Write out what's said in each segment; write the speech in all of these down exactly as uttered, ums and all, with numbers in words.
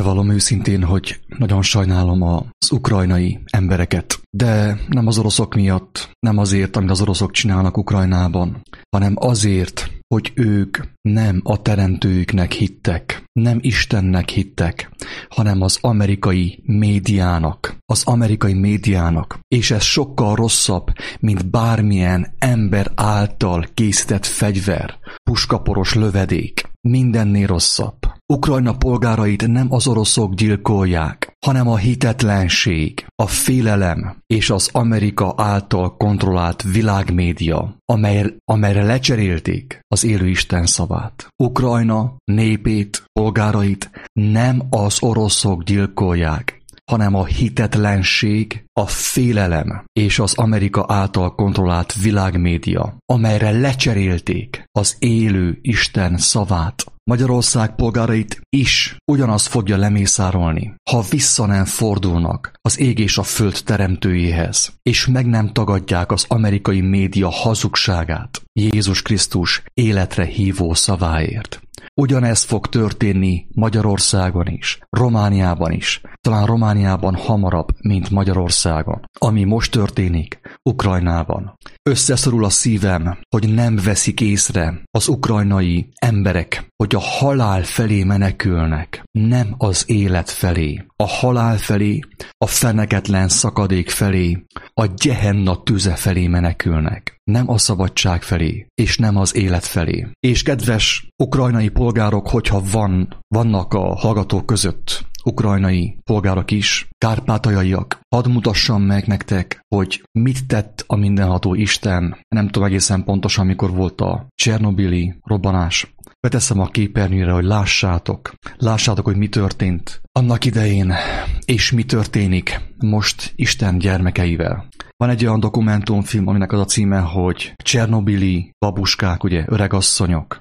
Bevallom őszintén, hogy nagyon sajnálom az ukrajnai embereket. De nem az oroszok miatt, nem azért, amit az oroszok csinálnak Ukrajnában, hanem azért, hogy ők nem a teremtőjüknek hittek, nem Istennek hittek, hanem az amerikai médiának, az amerikai médiának. És ez sokkal rosszabb, mint bármilyen ember által készített fegyver, puskaporos lövedék. Mindennél rosszabb. Ukrajna polgárait nem az oroszok gyilkolják, hanem a hitetlenség, a félelem és az Amerika által kontrollált világmédia, amely, amelyre lecserélték az élő Isten szavát. Ukrajna népét, polgárait nem az oroszok gyilkolják, hanem a hitetlenség, a félelem és az Amerika által kontrollált világmédia, amelyre lecserélték az élő Isten szavát. Magyarország polgárait is ugyanazt fogja lemészárolni, ha vissza nem fordulnak az ég és a föld teremtőjéhez, és meg nem tagadják az amerikai média hazugságát Jézus Krisztus életre hívó szaváért. Ugyanez fog történni Magyarországon is, Romániában is, talán Romániában hamarabb, mint Magyarországon. Ami most történik Ukrajnában. Összeszorul a szívem, hogy nem veszik észre az ukrajnai emberek, hogy a halál felé menekülnek, nem az élet felé. A halál felé, a feneketlen szakadék felé, a Gehenna tüze felé menekülnek. Nem a szabadság felé, és nem az élet felé. És kedves ukrajnai polgárok, hogyha van, vannak a hallgatók között ukrajnai polgárok is, kárpátaljaiak, hadd mutassam meg nektek, hogy mit tett a mindenható Isten. Nem tudom egészen pontosan, mikor volt a csernobili robbanás. Beteszem a képernyőre, hogy lássátok. Lássátok, hogy mi történt annak idején, és mi történik most Isten gyermekeivel. Van egy olyan dokumentumfilm, aminek az a címe, hogy Csernobili babuskák, ugye, öregasszonyok.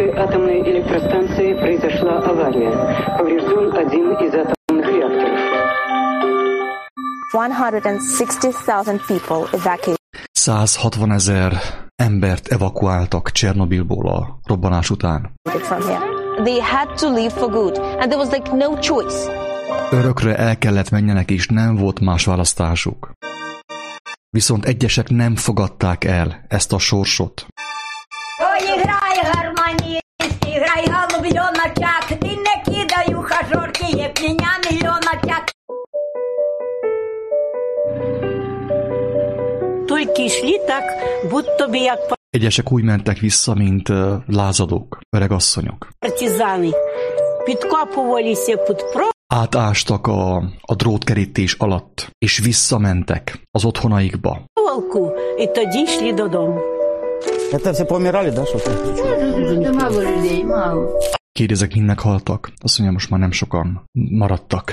one hundred sixty thousand people evacuated. százhatvanezer embert evakuáltak Csernobilból a robbanás után. They had to leave for good, and there was like no choice. Örökre el kellett menjenek, és nem volt más választásuk. Viszont egyesek nem fogadták el ezt a sorsot. Egyesek úgy mentek vissza, mint uh, lázadók, öregasszonyok. Átástak a, a drótkerítés alatt, és visszamentek az otthonaikba. Kérdezek, mind meghaltak? Azt mondja, most már nem sokan maradtak.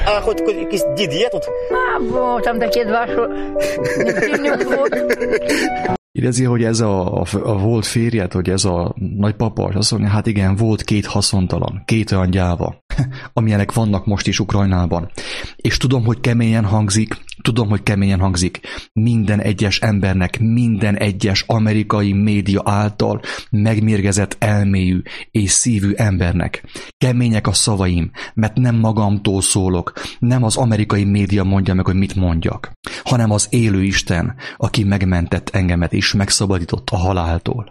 Kérdezi, hogy ez a, a, a volt férjed, hogy ez a nagypapa, és azt mondja, hát igen, volt két haszontalan, két olyan gyáva, amilyenek vannak most is Ukrajnában. És tudom, hogy keményen hangzik, tudom, hogy keményen hangzik minden egyes embernek, minden egyes amerikai média által megmérgezett elméjű és szívű embernek. Kemények a szavaim, mert nem magamtól szólok, nem az amerikai média mondja meg, hogy mit mondjak, hanem az élő Isten, aki megmentett engemet és megszabadított a haláltól.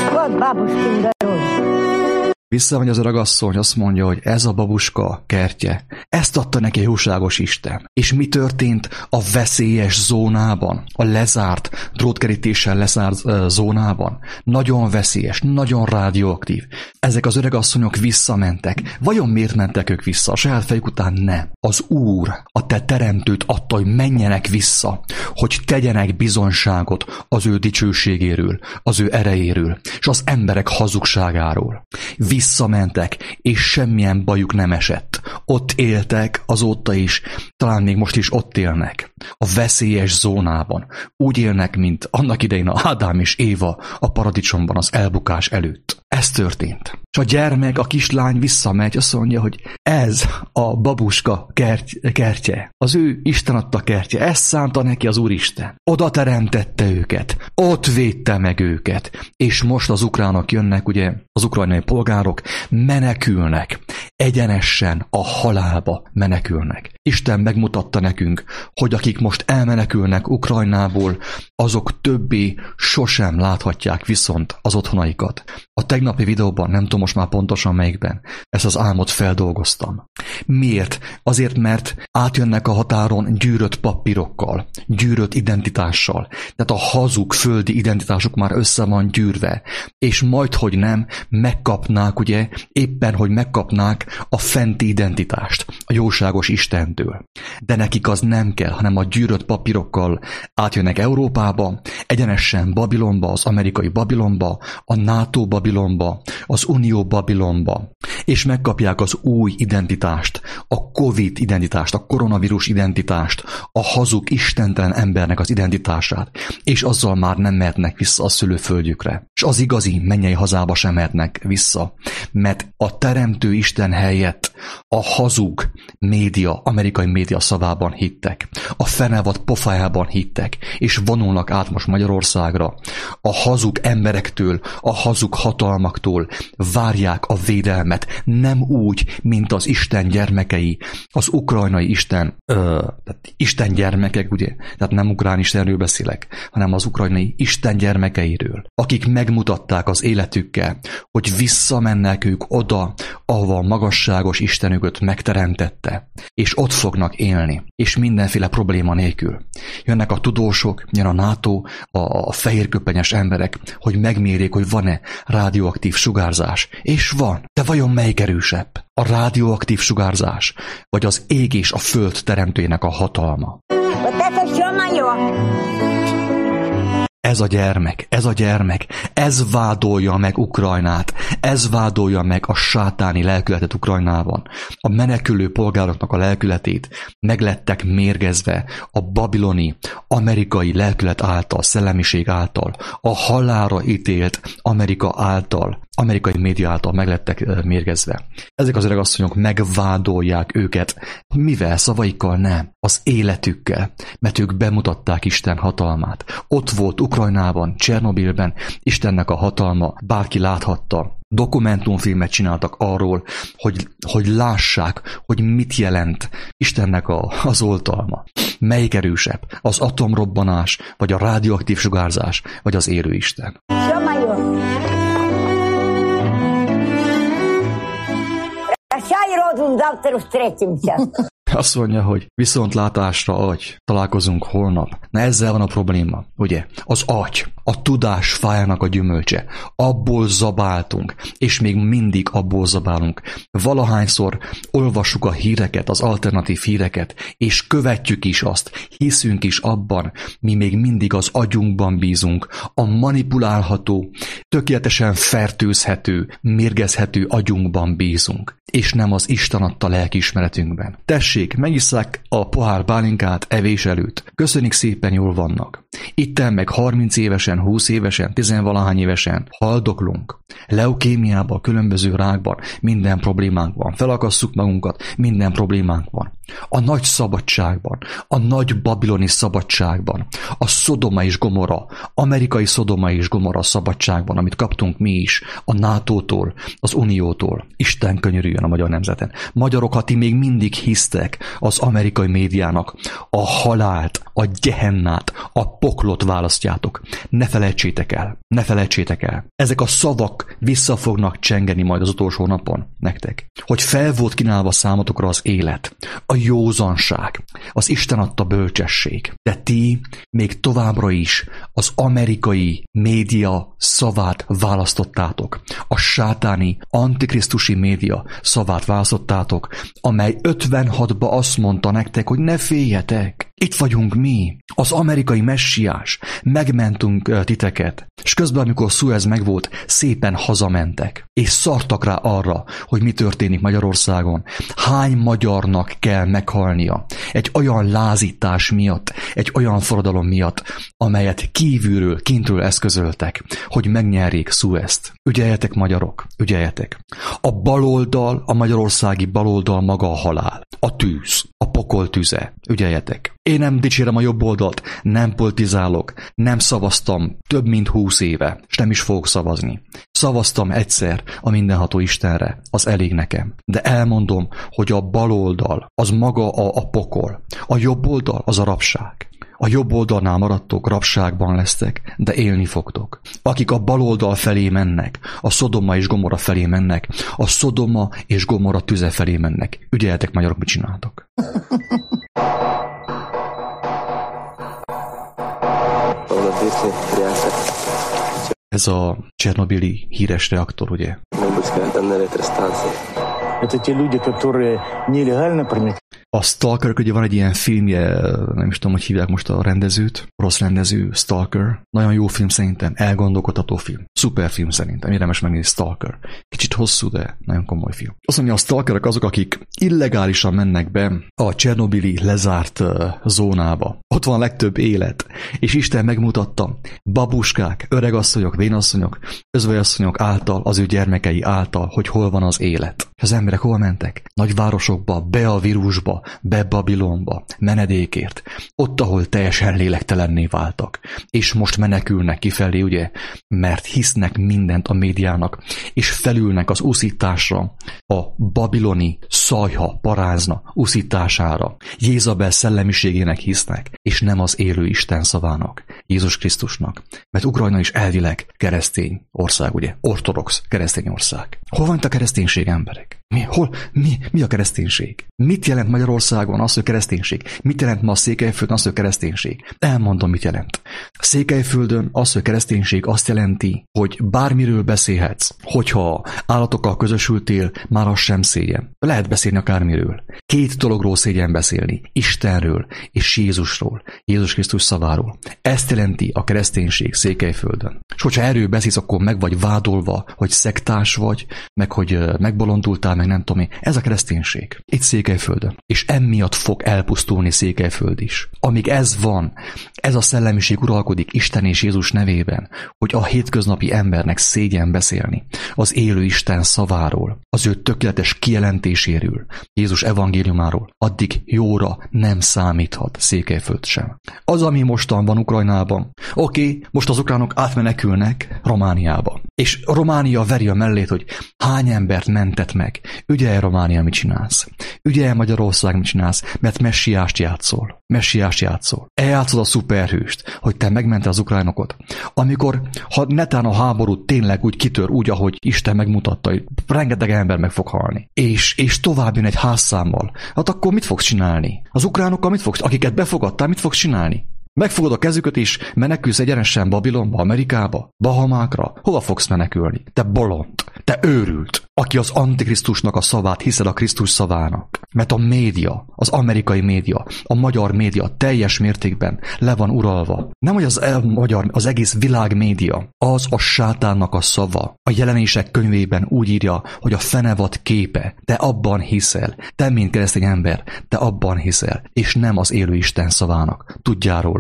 Visszamegy az öregasszony, azt mondja, hogy ez a babuska kertje, ezt adta neki a jóságos Isten. És mi történt a veszélyes zónában, a lezárt, drótkerítéssel lezárt uh, zónában? Nagyon veszélyes, nagyon rádióaktív. Ezek az öregasszonyok visszamentek. Vajon miért mentek ők vissza? A saját fejük után nem. Az Úr, a te teremtőt adta, hogy menjenek vissza, hogy tegyenek bizonyságot az ő dicsőségéről, az ő erejéről, és az emberek hazugságáról. Visszamentek, és semmilyen bajuk nem esett. Ott éltek azóta is, talán még most is ott élnek. A veszélyes zónában. Úgy élnek, mint annak idején Ádám és Éva a paradicsomban az elbukás előtt. Ez történt. És a gyermek, a kislány visszamegy, azt mondja, hogy ez a babuska kert, kertje, az ő Isten adta kertje, ezt szánta neki az Úristen. Oda teremtette őket, ott védte meg őket, és most az ukránok jönnek, ugye, az ukrajnai polgárok menekülnek, egyenesen a halálba menekülnek. Isten megmutatta nekünk, hogy akik most elmenekülnek Ukrajnából, azok többé sosem láthatják viszont az otthonaikat. A tegnapi videóban, nem tudom most már pontosan melyikben, ezt az álmot feldolgoztam. Miért? Azért, mert átjönnek a határon gyűrött papírokkal, gyűrött identitással. Tehát a hazug földi identitásuk már össze van gyűrve. És majdhogy nem, megkapnák, ugye, éppen, hogy megkapnák a fenti identitást, a jóságos Istentől. De nekik az nem kell, hanem a gyűrött papírokkal átjönnek Európába, egyenesen Babilonba, az amerikai Babilonba, a NATO Babilonba, az Unió Babilonba, és megkapják az új identitást, a Covid identitást, a koronavírus identitást, a hazug istentelen embernek az identitását, és azzal már nem mehetnek vissza a szülőföldjükre. És az igazi mennyei hazába sem mehetnek vissza, mert a teremtő Isten helyett a hazug média, amerikai média szavában hittek, a fenevad pofájában hittek, és vonulnak át most Magyarországra. A hazug emberektől, a hazug hatalmaktól várják a védelmet, nem úgy, mint az Isten gyermekei, az ukrajnai Isten, ö, tehát Isten gyermekek, ugye, tehát nem ukrán Istenről beszélek, hanem az ukrajnai Isten gyermekeiről, akik megmutatták az életükkel, hogy visszamennek ők oda, ahova a magasságos Istenüket megteremtette, és ott fognak élni, és mindenféle probléma nélkül. Jönnek a tudósok, jön a NATO, a, a fehérköpenyes emberek, hogy megmérjék, hogy van-e rádióaktív sugárzás. És van. De vajon melyik erősebb? A rádióaktív sugárzás, vagy az ég és a föld teremtőjének a hatalma? Ez a gyermek, ez a gyermek, ez vádolja meg Ukrajnát, ez vádolja meg a sátáni lelkületet Ukrajnában. A menekülő polgároknak a lelkületét meglettek mérgezve a babiloni, amerikai lelkület által, szellemiség által, a halálra ítélt Amerika által, amerikai média által meglettek mérgezve. Ezek az öregasszonyok megvádolják őket. Mivel? Szavaikkal nem. Az életükkel. Mert ők bemutatták Isten hatalmát. Ott volt Ukrajnában, Csernobilben Istennek a hatalma, bárki láthatta. Dokumentumfilmet csináltak arról, hogy, hogy lássák, hogy mit jelent Istennek a, az oltalma. Melyik erősebb? Az atomrobbanás, vagy a radioaktív sugárzás, vagy az élő Isten? Azt mondja, hogy viszontlátásra agy, találkozunk holnap. Na ezzel van a probléma, ugye? Az agy, a tudás fájának a gyümölcse. Abból zabáltunk, és még mindig abból zabálunk. Valahányszor olvassuk a híreket, az alternatív híreket, és követjük is azt, hiszünk is abban, mi még mindig az agyunkban bízunk, a manipulálható, tökéletesen fertőzhető, mérgezhető agyunkban bízunk, és nem az Isten adta lelkiismeretünkben. Tessék, megisszák a pohár pálinkát evés előtt. Köszönik szépen, jól vannak. Itten meg harminc évesen, húsz évesen, tizenvalahány évesen haldoklunk. Leukémiában, különböző rákban minden problémánk van. Felakasszuk magunkat, minden problémánk van. A nagy szabadságban, a nagy babiloni szabadságban, a Szodoma és Gomorra, amerikai Szodoma és Gomorra szabadságban, amit kaptunk mi is, a nátótól, az Uniótól. Isten könyörüljön a magyar nemzeten. Magyarok, ha ti még mindig hisztek az amerikai médiának, a halált, a gyehennát, a poklot választjátok. Ne felejtsétek el, ne felejtsétek el. Ezek a szavak vissza fognak csengeni majd az utolsó napon nektek. Hogy fel volt kínálva számotokra az élet, a józanság, az Isten adta bölcsesség. De ti még továbbra is az amerikai média szavát választottátok. A sátáni, antikrisztusi média szavát választottátok, amely ötvenhatban azt mondta nektek, hogy ne féljetek. Itt vagyunk mi, az amerikai messiás, megmentünk titeket, és közben, amikor Suez megvolt, szépen hazamentek, és szartak rá arra, hogy mi történik Magyarországon. Hány magyarnak kell meghalnia egy olyan lázítás miatt, egy olyan forradalom miatt, amelyet kívülről, kintről eszközöltek, hogy megnyerjék Suezt. Ügyeljetek, magyarok, ügyeljetek. A baloldal, a magyarországi baloldal maga a halál, a tűz, a pokol tüze. Ügyeljetek. Én nem dicsérem a jobb oldalt, nem politizálok, nem szavaztam több mint húsz éve, és nem is fogok szavazni. Szavaztam egyszer a mindenható Istenre, az elég nekem. De elmondom, hogy a baloldal az maga a, a pokol, a jobb oldal az a rabság. A jobb oldalnál maradtok, rabságban lesztek, de élni fogtok. Akik a bal oldal felé mennek, a Szodoma és Gomorra felé mennek, a Szodoma és Gomorra tüze felé mennek. Ügyeljetek, magyarok, mit csináltok? Ez a Csernobili híres reaktor, ugye? Это те люди, которые нелегально проникают. A Stalker, ugye van egy ilyen filmje, nem is tudom, hogy hívják most a rendezőt, rossz rendező, Stalker. Nagyon jó film szerintem, elgondolkodható film. Szuper film szerintem, érdemes megnézni, Stalker. Kicsit hosszú, de nagyon komoly film. Azt mondja, a Stalkerek azok, akik illegálisan mennek be a Csernobili lezárt uh, zónába. Ott van a legtöbb élet, és Isten megmutatta babuskák, öregasszonyok, vénasszonyok, özvegyasszonyok által, az ő gyermekei által, hogy hol van az élet. És az emberek hol mentek? Nagyvárosokba, be a vírusba, be Babilonba, menedékért. Ott, ahol teljesen lélektelenné váltak. És most menekülnek kifelé, ugye? Mert hisznek mindent a médiának, és felülnek az uszításra, a babiloni szajha, parázna uszítására. Jézabel szellemiségének hisznek, és nem az élő Isten szavának, Jézus Krisztusnak. Mert Ukrajna is elvileg keresztény ország, ugye? Ortodox keresztény ország. Hol van itt a kereszténység, emberek? Mi, hol, mi, mi a kereszténység? Mit jelent Magyarországon az, hogy kereszténység? Mit jelent ma a Székelyföldön az, hogy kereszténység? Elmondom, mit jelent. Székelyföldön az, hogy kereszténység azt jelenti, hogy bármiről beszélhetsz, hogyha állatokkal közösültél, már az sem szégyen. Lehet beszélni akármiről. Két dologról szégyen beszélni. Istenről és Jézusról. Jézus Krisztus szaváról. Ezt jelenti a kereszténység Székelyföldön. És hogyha erről beszélsz, akkor meg vagy vádolva, hogy szektás vagy, meg hogy megbolondultál, meg nem tudom én. Ez a kereszténység. Itt Székelyföldön. És emiatt fog elpusztulni Székelyföld is. Amíg ez van, ez a szellemiség uralkodik Isten és Jézus nevében, hogy a hétköznapi embernek szégyen beszélni az élő Isten szaváról, az ő tökéletes kijelentéséről, Jézus evangéliumáról, addig jóra nem számíthat Székelyföld sem. Az, ami mostan van Ukrajnában, oké, okay, most az ukránok átmenekülnek Romániába. És Románia veri a mellét, hogy hány embert mentett meg. Ügyelj, Románia, mit csinálsz? Ügyelj, Magyarország, mit csinálsz? Mert messiást játszol. Messiást játszol. Eljátszod a szuperhőst, hogy te megmented az ukránokat. Amikor, ha netán a háború tényleg úgy kitör, úgy, ahogy Isten megmutatta, hogy rengeteg ember meg fog halni, és, és tovább jön egy házszámmal, hát akkor mit fogsz csinálni? Az ukránokkal mit fogsz, akiket befogadtál, mit fogsz csinálni? Megfogod a kezüket és menekülsz egyenesen Babilonba, Amerikába, Bahamákra? Hova fogsz menekülni? Te bolond, te őrült, aki az Antikrisztusnak a szavát hiszed a Krisztus szavának. Mert a média, az amerikai média, a magyar média teljes mértékben le van uralva. Nem, hogy az, el, magyar, az egész világ média, az a sátánnak a szava. A Jelenések könyvében úgy írja, hogy a fenevad képe, te abban hiszel. Te, mint keresztény ember, te abban hiszel, és nem az élő Isten szavának. Tudjál róla.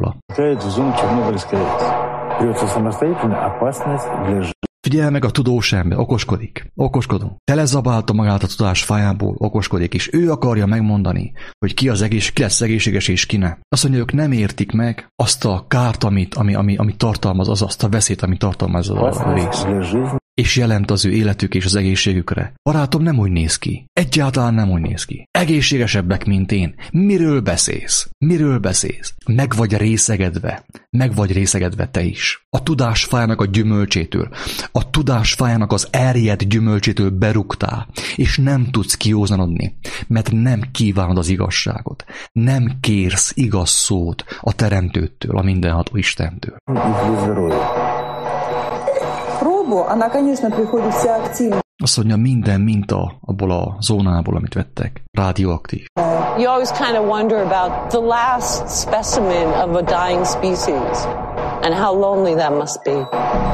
Figyelj meg, a tudós ember, okoskodik, okoskodunk. Telezabálta magát a tudás fájából, okoskodik, és ő akarja megmondani, hogy ki az egész, ki lesz egészséges és ki ne. Azt mondja, ők nem értik meg azt a kárt, amit, ami, ami, ami tartalmaz, az, azt a veszélyt, amit tartalmaz a rész. És jelent az ő életük és az egészségükre. Barátom, nem úgy néz ki. Egyáltalán nem úgy néz ki. Egészségesebbek, mint én. Miről beszélsz? Miről beszélsz? Meg vagy részegedve. Meg vagy részegedve te is. A tudás fájának a gyümölcsétől, a tudás fájának az erjedt gyümölcsétől berúgtál, és nem tudsz kiózanodni, mert nem kívánod az igazságot. Nem kérsz igaz szót a Teremtőtől, a mindenható Istentől. Пробу, она, конечно, приходит вся активно. Azt mondja, minden minta abból a zónából, amit vettek, rádióaktív. You always kind of wonder about the last specimen of a dying species and how lonely that must be.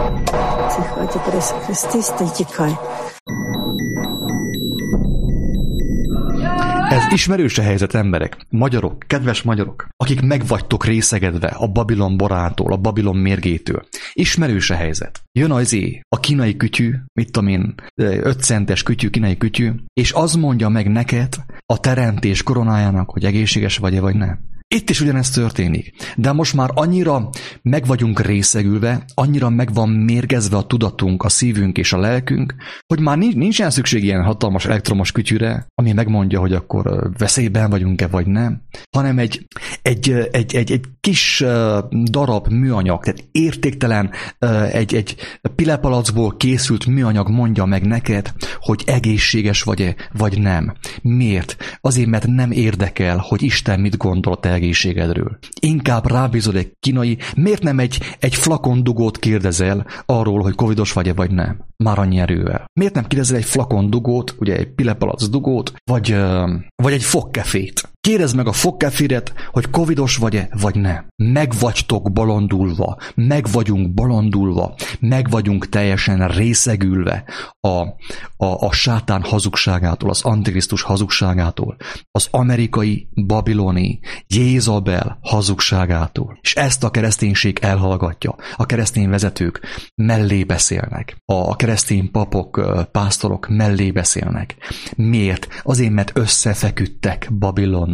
Ez ismerős a helyzet, emberek, magyarok, kedves magyarok, akik megvagytok részegedve a Babilon borától, a Babilon mérgétől. Ismerős a helyzet. Jön az é, a kínai kütyű, mit tudom én, öt centes kütyű, kínai kütyű, és az mondja meg neked a teremtés koronájának, hogy egészséges vagy-e vagy nem. Itt is ugyanezt történik, de most már annyira meg vagyunk részegülve, annyira meg van mérgezve a tudatunk, a szívünk és a lelkünk, hogy már nincsen szükség ilyen hatalmas elektromos kütyűre, ami megmondja, hogy akkor veszélyben vagyunk-e vagy nem, hanem egy, egy, egy, egy, egy kis darab műanyag, tehát értéktelen, egy, egy pilepalacból készült műanyag mondja meg neked, hogy egészséges vagy-e vagy nem. Miért? Azért, mert nem érdekel, hogy Isten mit gondol te egészségedről. Inkább rábízod egy kínai, miért nem egy, egy flakon dugót kérdezel arról, hogy covidos vagy-e vagy nem? Már annyi erővel. Miért nem kérdezel egy flakon dugót, ugye egy pilepalac dugót, vagy, vagy egy fogkefét? Kérdezd meg a fogkeféret, hogy covidos vagy-e, vagy nem. Meg vagytok bolondulva, meg vagyunk bolondulva, meg vagyunk teljesen részegülve a, a, a sátán hazugságától, az antikrisztus hazugságától, az amerikai, babiloni, Jézabel hazugságától. És ezt a kereszténység elhallgatja. A keresztény vezetők mellé beszélnek. A keresztény papok, pásztorok mellé beszélnek. Miért? Azért, mert összefeküdtek Babilonnal.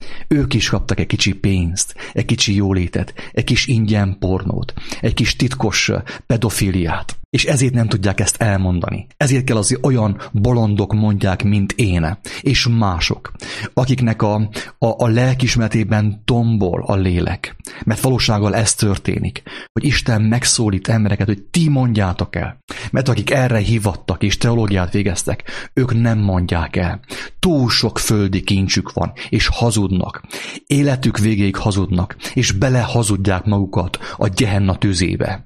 Ők is kaptak egy kicsi pénzt, egy kicsi jólétet, egy kis ingyen pornót, egy kis titkos pedofiliát. És ezért nem tudják ezt elmondani. Ezért kell az olyan bolondok mondják, mint én, és mások, akiknek a, a, a lelkismeretében tombol a lélek. Mert valósággal ez történik, hogy Isten megszólít embereket, hogy ti mondjátok el. Mert akik erre hívattak és teológiát végeztek, ők nem mondják el. Túl sok földi kincsük van, és hazudnak. Életük végéig hazudnak, és belehazudják magukat a Gehenna tüzébe.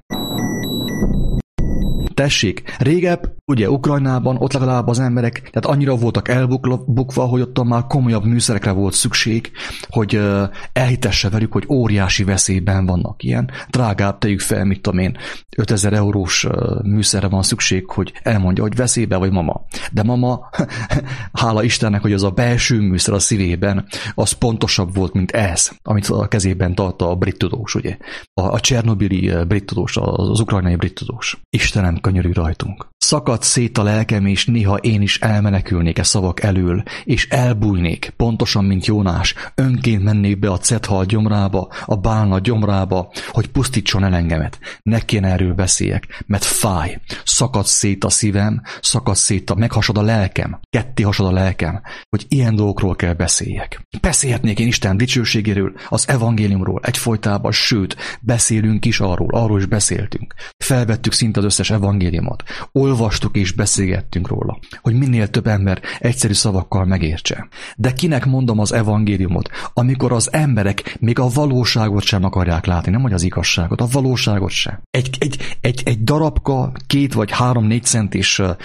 Tessék, régebb, ugye Ukrajnában ott legalább az emberek, tehát annyira voltak elbukva, hogy ott már komolyabb műszerekre volt szükség, hogy uh, elhitesse velük, hogy óriási veszélyben vannak ilyen. Drágább, tegyük fel, mit tudom én, ötezer eurós uh, műszerre van szükség, hogy elmondja, hogy veszélyben vagy mama. De mama, hála Istennek, hogy az a belső műszer a szívében, az pontosabb volt, mint ez, amit a kezében tartta a brit tudós, ugye. A, a csernobili brit tudós, az ukrajnai brit tudós. Istenem, könyörű rajtunk. Szakad szét a lelkem, és néha én is elmenekülnék e szavak elől, és elbújnék, pontosan, mint Jónás, önként mennék be a cethal gyomrába, a bálna gyomrába, hogy pusztítson el engemet. Ne kéne erről beszéljek, mert fáj. Szakad szét a szívem, szakad szét a, meghasad a lelkem, ketté hasad a lelkem, hogy ilyen dolgokról kell beszéljek. Beszélhetnék én Isten dicsőségéről, az evangéliumról egyfolytában, sőt, beszélünk is arról, arról is beszéltünk. Felvettük szinte az összes evangéliumot. Olvastuk és beszélgettünk róla, hogy minél több ember egyszerű szavakkal megértse. De kinek mondom az evangéliumot, amikor az emberek még a valóságot sem akarják látni, nem hogy az igazságot, a valóságot sem. Egy, egy, egy, egy darabka, két vagy három-négy centis uh,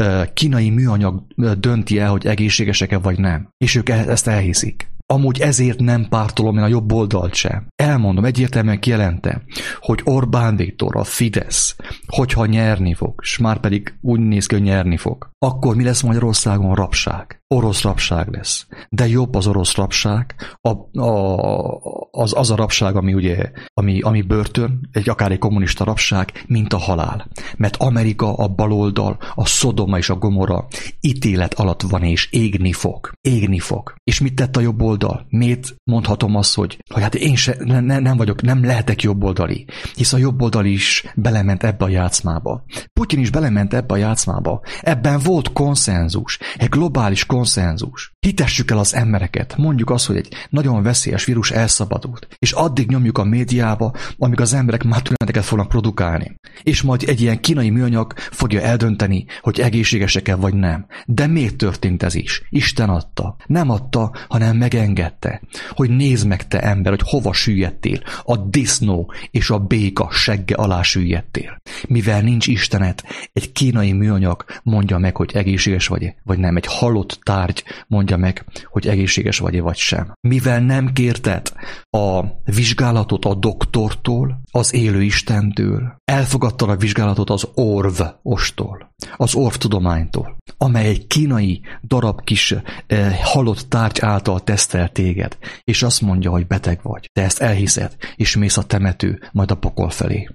kínai műanyag dönti el, hogy egészségesek-e vagy nem. És ők ezt elhiszik. Amúgy ezért nem pártolom én a jobb oldalt sem. Elmondom, egyértelműen kijelentem, hogy Orbán Viktor, a Fidesz, hogyha nyerni fog, és már pedig úgy néz ki, hogy nyerni fog, akkor mi lesz Magyarországon? Rabság. Orosz rabság lesz. De jobb az orosz rabság, a, a, az, az a rabság, ami ugye, ami, ami börtön, egy akár egy kommunista rabság, mint a halál. Mert Amerika, a baloldal, a Szodoma és a Gomorra ítélet alatt van, és égni fog. Égni fog. És mit tett a jobb oldal? Miért mondhatom azt, hogy, hogy hát én se, ne, nem vagyok, nem lehetek jobboldali, hisz a jobboldali is belement ebbe a játszmába. Putyin is belement ebbe a játszmába. Ebben volt konszenzus, egy globális konszenzus, konszenzus. Hitessük el az embereket, mondjuk azt, hogy egy nagyon veszélyes vírus elszabadult, és addig nyomjuk a médiába, amíg az emberek már tüneteket fognak produkálni. És majd egy ilyen kínai műanyag fogja eldönteni, hogy egészségesek-e vagy nem. De miért történt ez is? Isten adta. Nem adta, hanem megengedte. Hogy nézd meg, te ember, hogy hova süllyedtél. A disznó és a béka segge alá süllyedtél. Mivel nincs Istenet, egy kínai műanyag mondja meg, hogy egészséges vagy-e, vagy nem. Egy halott tárgy mondja meg, hogy egészséges vagy-e, vagy sem. Mivel nem kérted a vizsgálatot a doktortól, az élő Istentől, elfogadtad a vizsgálatot az orvostól, az orvtudománytól, amely egy kínai darab kis eh, halott tárgy által tesztel téged, és azt mondja, hogy beteg vagy. Te ezt elhiszed, és mész a temető, majd a pokol felé.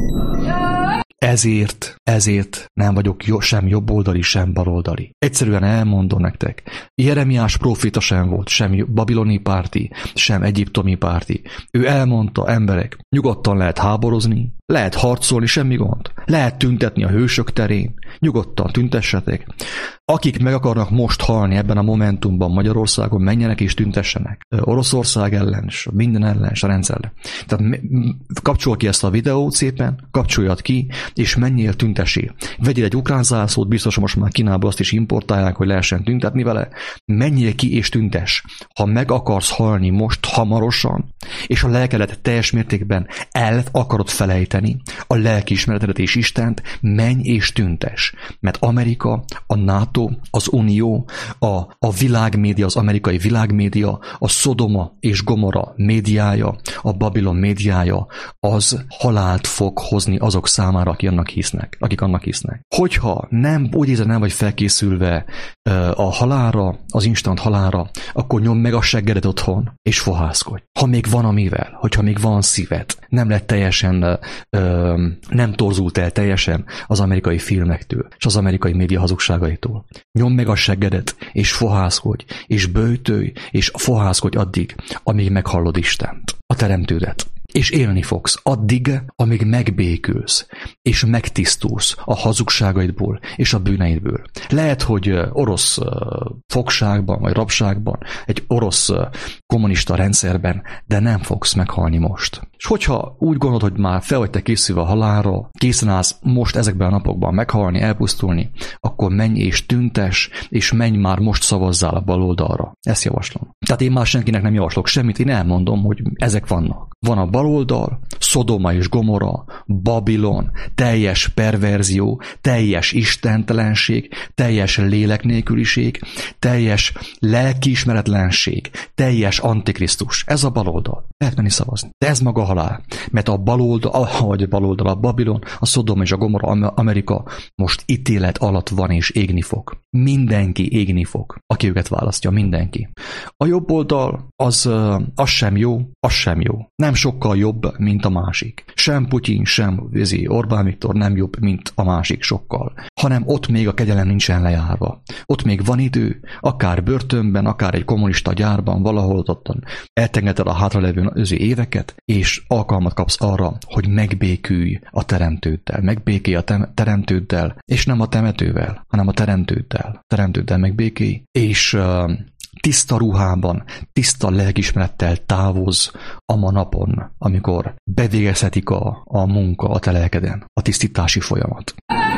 Ezért, ezért nem vagyok jo- sem jobboldali, sem baloldali. Egyszerűen elmondom nektek. Jeremiás próféta sem volt, sem babiloni párti, sem egyiptomi párti. Ő elmondta, emberek, nyugodtan lehet háborozni, lehet harcolni, semmi gond. Lehet tüntetni a hősök terén, nyugodtan tüntessetek. Akik meg akarnak most halni ebben a momentumban Magyarországon, menjenek és tüntessenek. Oroszország ellen, minden ellen, a rendszer ellen. Tehát kapcsol ki ezt a videót szépen, kapcsoljad ki, és menjél, tüntesél. Vegyél egy ukrán zászlót, biztos most már Kínából azt is importálják, hogy lehessen tüntetni vele. Menjél ki és tüntes. Ha meg akarsz halni most hamarosan, és a lelkedet teljes mértékben el akarod felejteni, a lelkiismeretedet és Istent, menj és tüntes. Mert Amerika, a NATO, az Unió, a, a világmédia, az amerikai világmédia, a Szodoma és Gomora médiája, a Babilon médiája, az halált fog hozni azok számára, akik annak hisznek. Akik annak hisznek. Hogyha nem, úgy érzed, nem vagy felkészülve a halálra, az instant halálra, akkor nyomd meg a seggedet otthon, és fohászkodj. Ha még van amivel, hogyha még van szíved, nem lett teljesen, ö, nem torzult el teljesen az amerikai filmektől, és az amerikai média hazugságaitól. Nyomd meg a seggedet, és fohászkodj, és böjtölj, és fohászkodj addig, amíg meghallod Istent, a teremtődet. És élni fogsz addig, amíg megbékülsz, és megtisztulsz a hazugságaidból és a bűneidből. Lehet, hogy orosz fogságban, vagy rabságban, egy orosz kommunista rendszerben, de nem fogsz meghalni most. És hogyha úgy gondolod, hogy már fel vagy te készülve a halálra, készen állsz most ezekben a napokban meghalni, elpusztulni, akkor menj és tüntes, és menj már most szavazzál a baloldalra. Ezt javaslom. Tehát én már senkinek nem javaslok semmit, én elmondom, hogy ezek vannak. Van a baloldal, Szodoma és Gomora, Babilon, teljes perverzió, teljes istentelenség, teljes léleknélküliség, teljes lelkiismeretlenség, teljes antikrisztus. Ez a baloldal. Lehet menni szavazni. De ez maga a halál. Mert a baloldal, vagy a baloldal, a Babilon, a Szodoma és a Gomora, Amerika most ítélet alatt van és égni fog. Mindenki égni fog, aki őket választja, mindenki. A jobb oldal, az, az sem jó, az sem jó. Nem sokkal jobb, mint a másik. Sem Putyin, sem Orbán Viktor nem jobb, mint a másik sokkal. Hanem ott még a kegyelem nincsen lejárva. Ott még van idő, akár börtönben, akár egy kommunista gyárban, valahol ottan eltengeted a hátralevő éveket, és alkalmat kapsz arra, hogy megbékülj a teremtőddel. Megbékélj a teremtőddel, és nem a temetővel, hanem a teremtőddel. Teremtőddel megbékélj, és uh, tiszta ruhában, tiszta lelkiismerettel távozz a ma napon, amikor bevégezhetik a, a munka a te lelkeden, a tisztítási folyamat.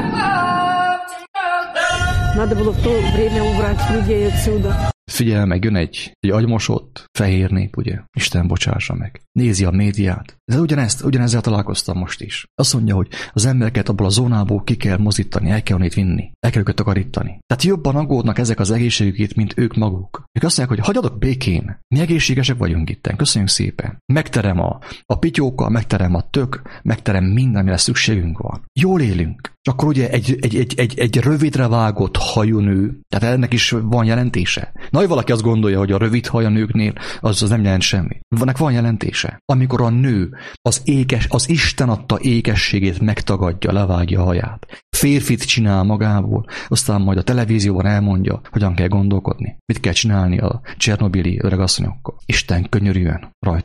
Надо было в то время убрать людей отсюда. Figyelj meg, jön egy, egy agymosott, fehér nép, ugye? Isten bocsássa meg. Nézi a médiát. De ugyanezt, ugyanezzel találkoztam most is. Azt mondja, hogy az embereket abból a zónából ki kell mozdítani, el kell onnét vinni, el kell őket takarítani. Tehát jobban aggódnak ezek az egészségükét, mint ők maguk. Ők azt mondják, hogy hagyjatok békén. Mi egészségesek vagyunk itten. Köszönjük szépen. Megterem a, a pityóka, megterem a tök, megterem minden, amire szükségünk van. Jól élünk. És akkor ugye egy, egy, egy, egy, egy rövidre vágott hajú nő, tehát ennek is van jelentése. Na, hogy valaki azt gondolja, hogy a rövid haj a nőknél, az, az nem jelent semmi. Vannak van jelentése. Amikor a nő az, ékes, az Isten adta ékességét megtagadja, levágja a haját. Férfit csinál magából, aztán majd a televízióban elmondja, hogyan kell gondolkodni. Mit kell csinálni a csernobili öregasszonyokkal. Isten könyörüljön rajtunk.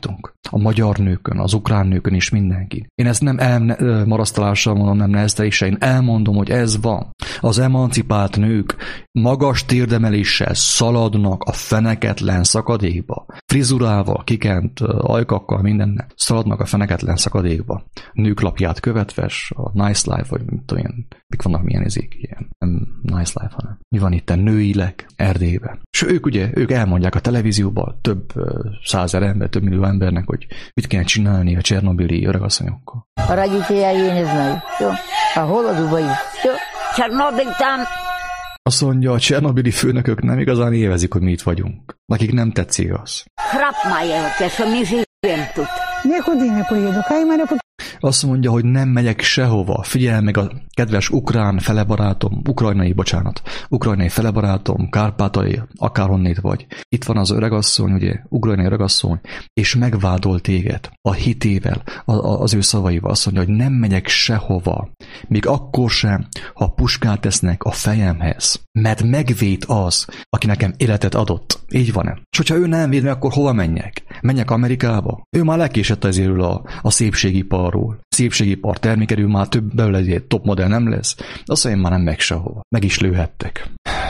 a magyar nőkön, az ukrán nőkön is mindenki. Én ezt nem elmarasztalással mondom, nem nehezteléssel, én elmondom, hogy ez van. Az emancipált nők magas térdemeléssel szaladnak a feneketlen szakadékba. Frizurával, kikent ajkakkal, mindennel szaladnak a feneketlen szakadékba. Nőklapját követves, a Nice Life, vagy mit tudom én, mik vannak, milyen izék, ilyen, nem Nice Life, hanem mi van itt, nőilek Erdélyben. És ők ugye, ők elmondják a televízióban több százer ember, több millió embernek, hogy mit kell csinálni a csernobili öregasszonyokkal. A родителей я не знаю. Все. А голоду боюсь. Все. Чернобыль там. Azt mondja, a csernobili főnökök nem igazán élvezik, hogy mi itt vagyunk. Nekik nem tetszik az. Храп моя, что мы живем тут. Нікуди не поїду, хай мене тут. Azt mondja, hogy nem megyek sehova. Figyelj meg a kedves ukrán felebarátom, ukrajnai, bocsánat, ukrajnai felebarátom, kárpátai, akárhonnét vagy. Itt van az öregasszony, ugye, ukrajnai öregasszony, és megvádol téged a hitével, a, a, az ő szavaival. Azt mondja, hogy nem megyek sehova, még akkor sem, ha puskát tesznek a fejemhez. Mert megvéd az, aki nekem életet adott. Így van-e? És hogyha ő nem véd meg, akkor hova menjek? Menjek Amerikába? Ő már lekésett ezéről a, a szépségiparról. Szépségipar termékerül már több belőle egy top modell nem lesz. Azt mondja, én már nem meg sehova. Meg is lőhettek.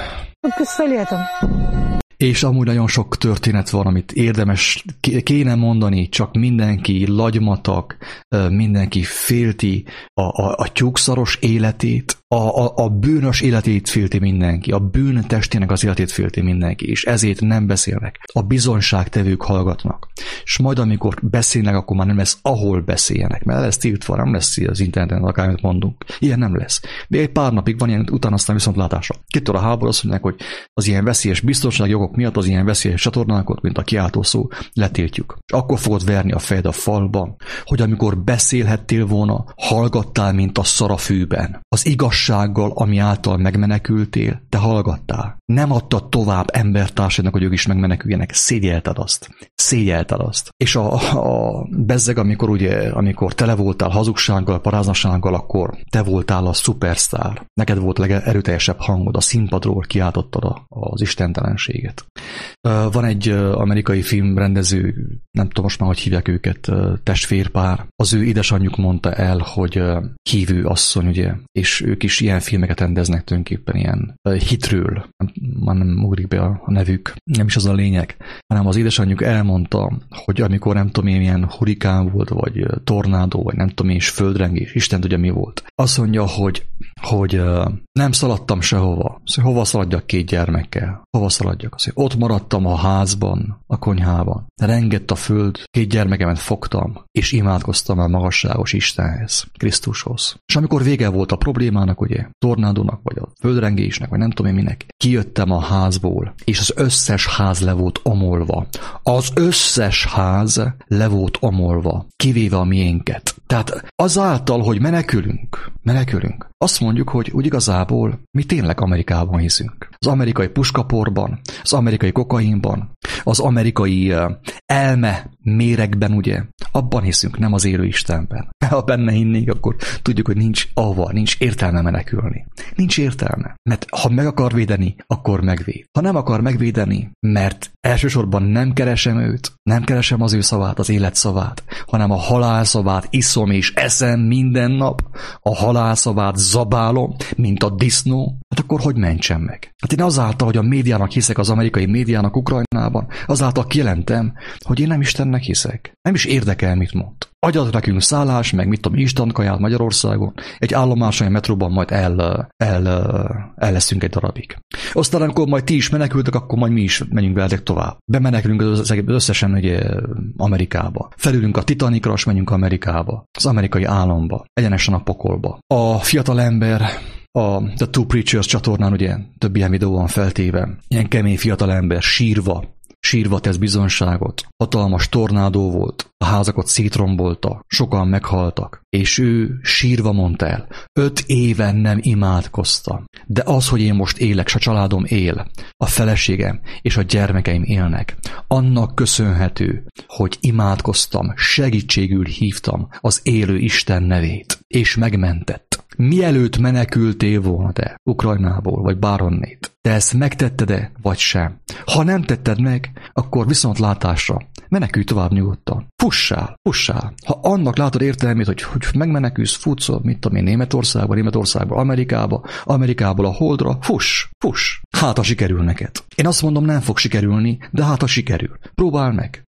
És amúgy nagyon sok történet van, amit érdemes kéne mondani, csak mindenki lagymatak, mindenki félti a, a, a tyúkszaros életét, a, a, a bűnös életét félti mindenki, a bűn testének az életét félti mindenki, és ezért nem beszélnek. A bizonyságtevők hallgatnak. És majd amikor beszélnek, akkor már nem lesz, ahol beszéljenek, mert lesz tiltva, nem lesz az interneten, akármit mondunk. Ilyen nem lesz. Még egy pár napig van ilyen, utána aztán viszontlátásra. Kitől a háború azt mondják, hogy az ilyen veszélyes biztonságjogok miatt az ilyen veszélyes csatornákat, mint a kiáltó szó, letiltjuk. És akkor fogod verni a fejed a falba, hogy amikor beszélhettél volna, hallgattál, mint a szarafűben. Az igazsággal, ami által megmenekültél, te hallgattál. Nem adtad tovább embertársadnak, hogy ők is megmeneküljenek. Szégyelted azt. Szégyelted azt. És a, a bezzeg, amikor ugye, amikor tele voltál hazugsággal, paráznasággal, akkor te voltál a szupersztár. Neked volt a legerőteljesebb hangod, a színpadról kiáltottad a, az istentelenséget. Van egy amerikai filmrendező, nem tudom most már, hogy hívják őket, testvérpár. Az ő édesanyjuk mondta el, hogy hívő asszony, ugye, és ők is ilyen filmeket rendeznek tulajdonképpen ilyen hitről. Már nem ugrik be a nevük, nem is az a lényeg, hanem az édesanyjuk elmondta, hogy amikor nem tudom én, milyen hurikán volt, vagy tornádó, vagy nem tudom én, és földrengés, Isten tudja mi volt. Azt mondja, hogy, hogy nem szaladtam sehova. Szóval hova szaladjak két gyermekkel? Hova szaladjak? Szóval ott maradtam a házban, a konyhában. Rengett a föld, két gyermekemet fogtam, és imádkoztam a magasságos Istenhez, Krisztushoz. És amikor vége volt a problémának, ugye, tornádónak, vagy a földrengésnek, vagy nem tudom én minek, kijöttem a házból, és az összes ház le volt omolva. Az összes ház le volt omolva, kivéve a miénket. Tehát azáltal, hogy menekülünk, menekülünk, azt mondjuk, hogy úgy igazából mi tényleg Amerikában hiszünk. Az amerikai puskaporban, az amerikai kokainban, az amerikai uh, elme méregben, ugye, abban hiszünk, nem az élő Istenben. Ha benne hinnénk, akkor tudjuk, hogy nincs ahova, nincs értelme menekülni. Nincs értelme. Mert ha meg akar védeni, akkor megvéd. Ha nem akar megvédeni, mert elsősorban nem keresem őt, nem keresem az ő szavát, az élet szavát, hanem a halál szavát iszom és eszem minden nap, a halál szavát zabálom, mint a disznó, hát akkor hogy mentsem meg? Hát én azáltal, hogy a médiának hiszek, az amerikai médiának Ukrajnában, azáltal kijelentem, hogy én nem Istennek hiszek. Nem is érdekel, mit mond. Adjad nekünk szállás, meg mit tudom, istankaját Magyarországon, egy állomáson, egy metróban majd el, el, el leszünk egy darabig. Aztán, amikor majd ti is menekültek, akkor majd mi is menjünk veletek tovább. Bemenekülünk az összesen ugye, Amerikába. Felülünk a Titanicra, és menjünk Amerikába. Az amerikai államba. Egyenesen a pokolba. A fiatal ember a The Two Preachers csatornán ugye több ilyen videó van feltéve. Ilyen kemény fiatal ember sírva, sírva tesz bizonságot. Hatalmas tornádó volt, a házakat szétrombolta, sokan meghaltak, és ő sírva mondta el, öt éven nem imádkoztam. De az, hogy én most élek, s a családom él, a feleségem és a gyermekeim élnek, annak köszönhető, hogy imádkoztam, segítségül hívtam az élő Isten nevét, és megmentett. Mielőtt menekültél volna te Ukrajnából, vagy bárhonnét. Te ezt megtetted-e, vagy sem? Ha nem tetted meg, akkor viszontlátásra menekülj tovább nyugodtan. Fussál, fussál. Ha annak látod értelmét, hogy, hogy megmenekülsz, futsz, mit tudom én, Németországba, Németországba, Amerikába, Amerikából a Holdra, fuss, fuss. Hát, ha sikerül neked. Én azt mondom, nem fog sikerülni, de hát, ha sikerül. Próbáld meg.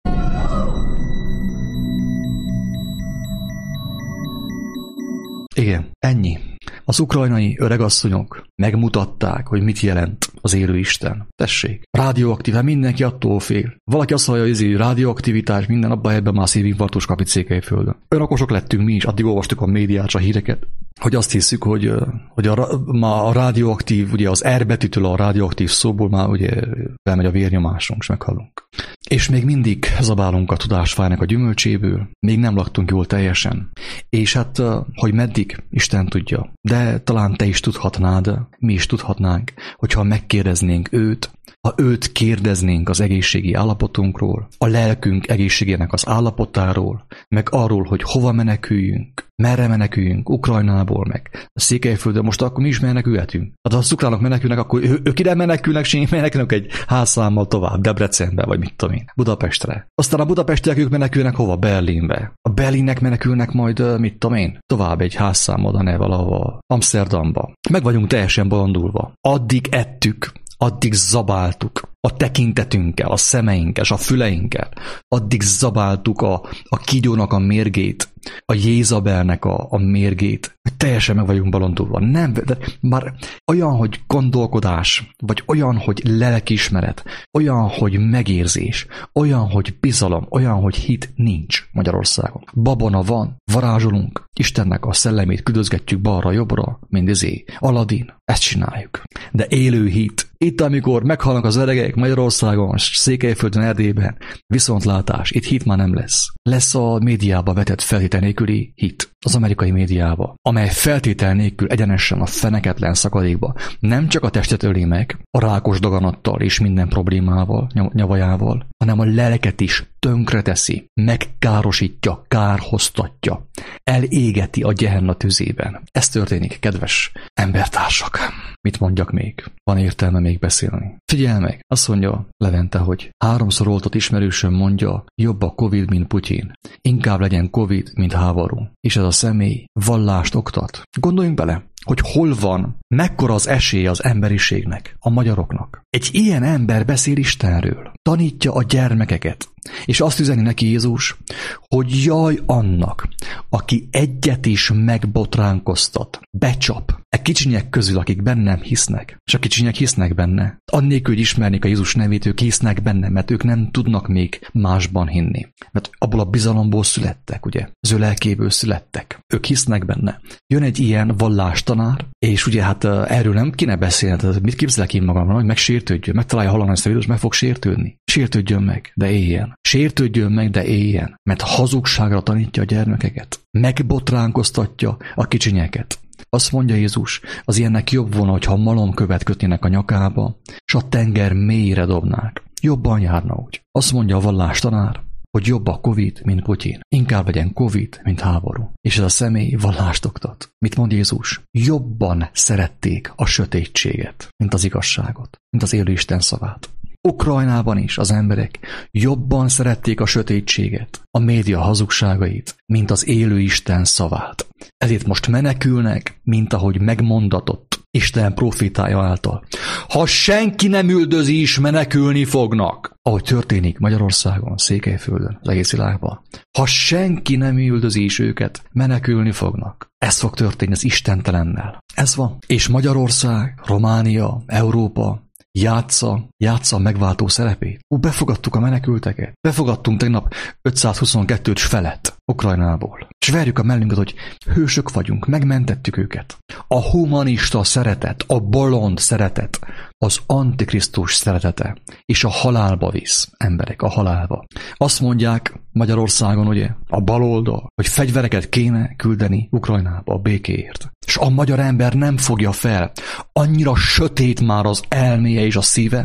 Igen, ennyi. Az ukrajnai öregasszonyok megmutatták, hogy mit jelent az élő Isten. Tessék, rádióaktív, hát mindenki attól fél. Valaki azt hallja, hogy rádióaktivitás, minden abban ebben már szívinfarktus kapit Székelyföldön. Önokosok lettünk mi is, addig olvastuk a médiát, a híreket, hogy azt hiszük, hogy, hogy a, ma a rádióaktív, ugye az R betűtől a rádióaktív szóból már ugye felmegy a vérnyomásunk, és meghalunk. És még mindig zabálunk a tudásfájnak a gyümölcséből, még nem laktunk jól teljesen. És hát, hogy meddig, Isten tudja. De talán te is tudhatnád, mi is tudhatnánk, hogyha megkérdeznénk őt, ha őt kérdeznénk az egészségi állapotunkról, a lelkünk egészségének az állapotáról, meg arról, hogy hova meneküljünk, merre meneküljünk, Ukrajnából, meg a Székelyföldön, most akkor mi is menekülhetünk. Hát ha az ukránok menekülnek, akkor ő, ők ide menekülnek, és menekülnek egy házszámmal tovább, Debrecenbe, vagy mit tudom én, Budapestre. Aztán a budapestiek ők menekülnek hova? Berlinbe. A Berlinnek menekülnek majd, mit tudom én, tovább egy házszámmal, ne valahol Amsterdamba. Meg vagyunk teljesen bolondulva. Addig ettük, addig zabáltuk a tekintetünkkel, a szemeinkkel, a füleinkkel. Addig zabáltuk a, a kígyónak a mérgét, a Jézabelnek a, a mérgét. Teljesen meg vagyunk bolondulva. Nem, de már olyan, hogy gondolkodás, vagy olyan, hogy lelkiismeret, olyan, hogy megérzés, olyan, hogy bizalom, olyan, hogy hit nincs Magyarországon. Babona van, varázsolunk, Istennek a szellemét küldözgetjük balra-jobbra, mint izé, Aladin. Ezt csináljuk. De élő hit. Itt, amikor meghalnak az öregek Magyarországon, Székelyföldön, Erdélyben, viszontlátás, itt hit már nem lesz. Lesz a médiába vetett feltétel nélküli hit, az amerikai médiába, amely feltétel nélkül egyenesen a feneketlen szakadékba nem csak a testet öli meg, a rákos daganattal és minden problémával, nyavajával, hanem a lelket is tönkreteszi, megkárosítja, kárhoztatja, elégeti a Gehenna tüzében. Ez történik, kedves embertársak. Mit mondjak még? Van értelme még beszélni. Figyelj meg, azt mondja Levente, hogy háromszor oltott ismerősöm mondja, jobb a Covid, mint Putyin. Inkább legyen Covid, mint háború. És ez a személy vallást oktat. Gondoljunk bele, hogy hol van, mekkora az esély az emberiségnek, a magyaroknak. Egy ilyen ember beszél Istenről, tanítja a gyermekeket, és azt üzeni neki Jézus, hogy jaj annak, aki egyet is megbotránkoztat, becsap, e kicsinyek közül, akik bennem hisznek, és a kicsinyek hisznek benne. Annélkül, hogy ismernék a Jézus nevét, ők hisznek benne, mert ők nem tudnak még másban hinni. Mert abból a bizalomból születtek, ugye? Az ő lelkéből születtek. Ők hisznek benne. Jön egy ilyen vallástanár, és ugye hát erről nem kéne beszélni, tehát mit képzelek én magamra, hogy megsértődjön, megtalálja hallani ezt a videót, meg fog sértődni. Sértődjön meg, de éljen. Sértődjön meg, de éljen. Mert hazugságra tanítja a gyermekeket. Megbotránkoztatja a kicsinyeket. Azt mondja Jézus, az ilyennek jobb volna, hogyha malomkövet kötnének a nyakába, és a tenger mélyre dobnák. Jobban járna úgy. Azt mondja a vallástanár, hogy jobb a Covid, mint Putyin. Inkább legyen Covid, mint háború. És ez a személy vallást oktat. Mit mond Jézus? Jobban szerették a sötétséget, mint az igazságot, mint az élő Isten szavát. Ukrajnában is az emberek jobban szerették a sötétséget, a média hazugságait, mint az élő Isten szavát. Ezért most menekülnek, mint ahogy megmondatott Isten profétája által. Ha senki nem üldözi is, menekülni fognak. Ahogy történik Magyarországon, Székelyföldön, az egész világban. Ha senki nem üldözi is őket, menekülni fognak. Ez fog történni az istentelennel. Ez van. És Magyarország, Románia, Európa játsza, játsza a megváltó szerepét. Ú, befogadtuk a menekülteket. Befogadtunk tegnap ötszázhuszonkettőt felett Ukrajnából. És verjük a mellünket, hogy hősök vagyunk, megmentettük őket. A humanista szeretet, a bolond szeretet, az antikrisztus szeretete, és a halálba visz emberek, a halálba. Azt mondják Magyarországon, ugye, a baloldal, hogy fegyvereket kéne küldeni Ukrajnába a békéért. És a magyar ember nem fogja fel. Annyira sötét már az elméje és a szíve,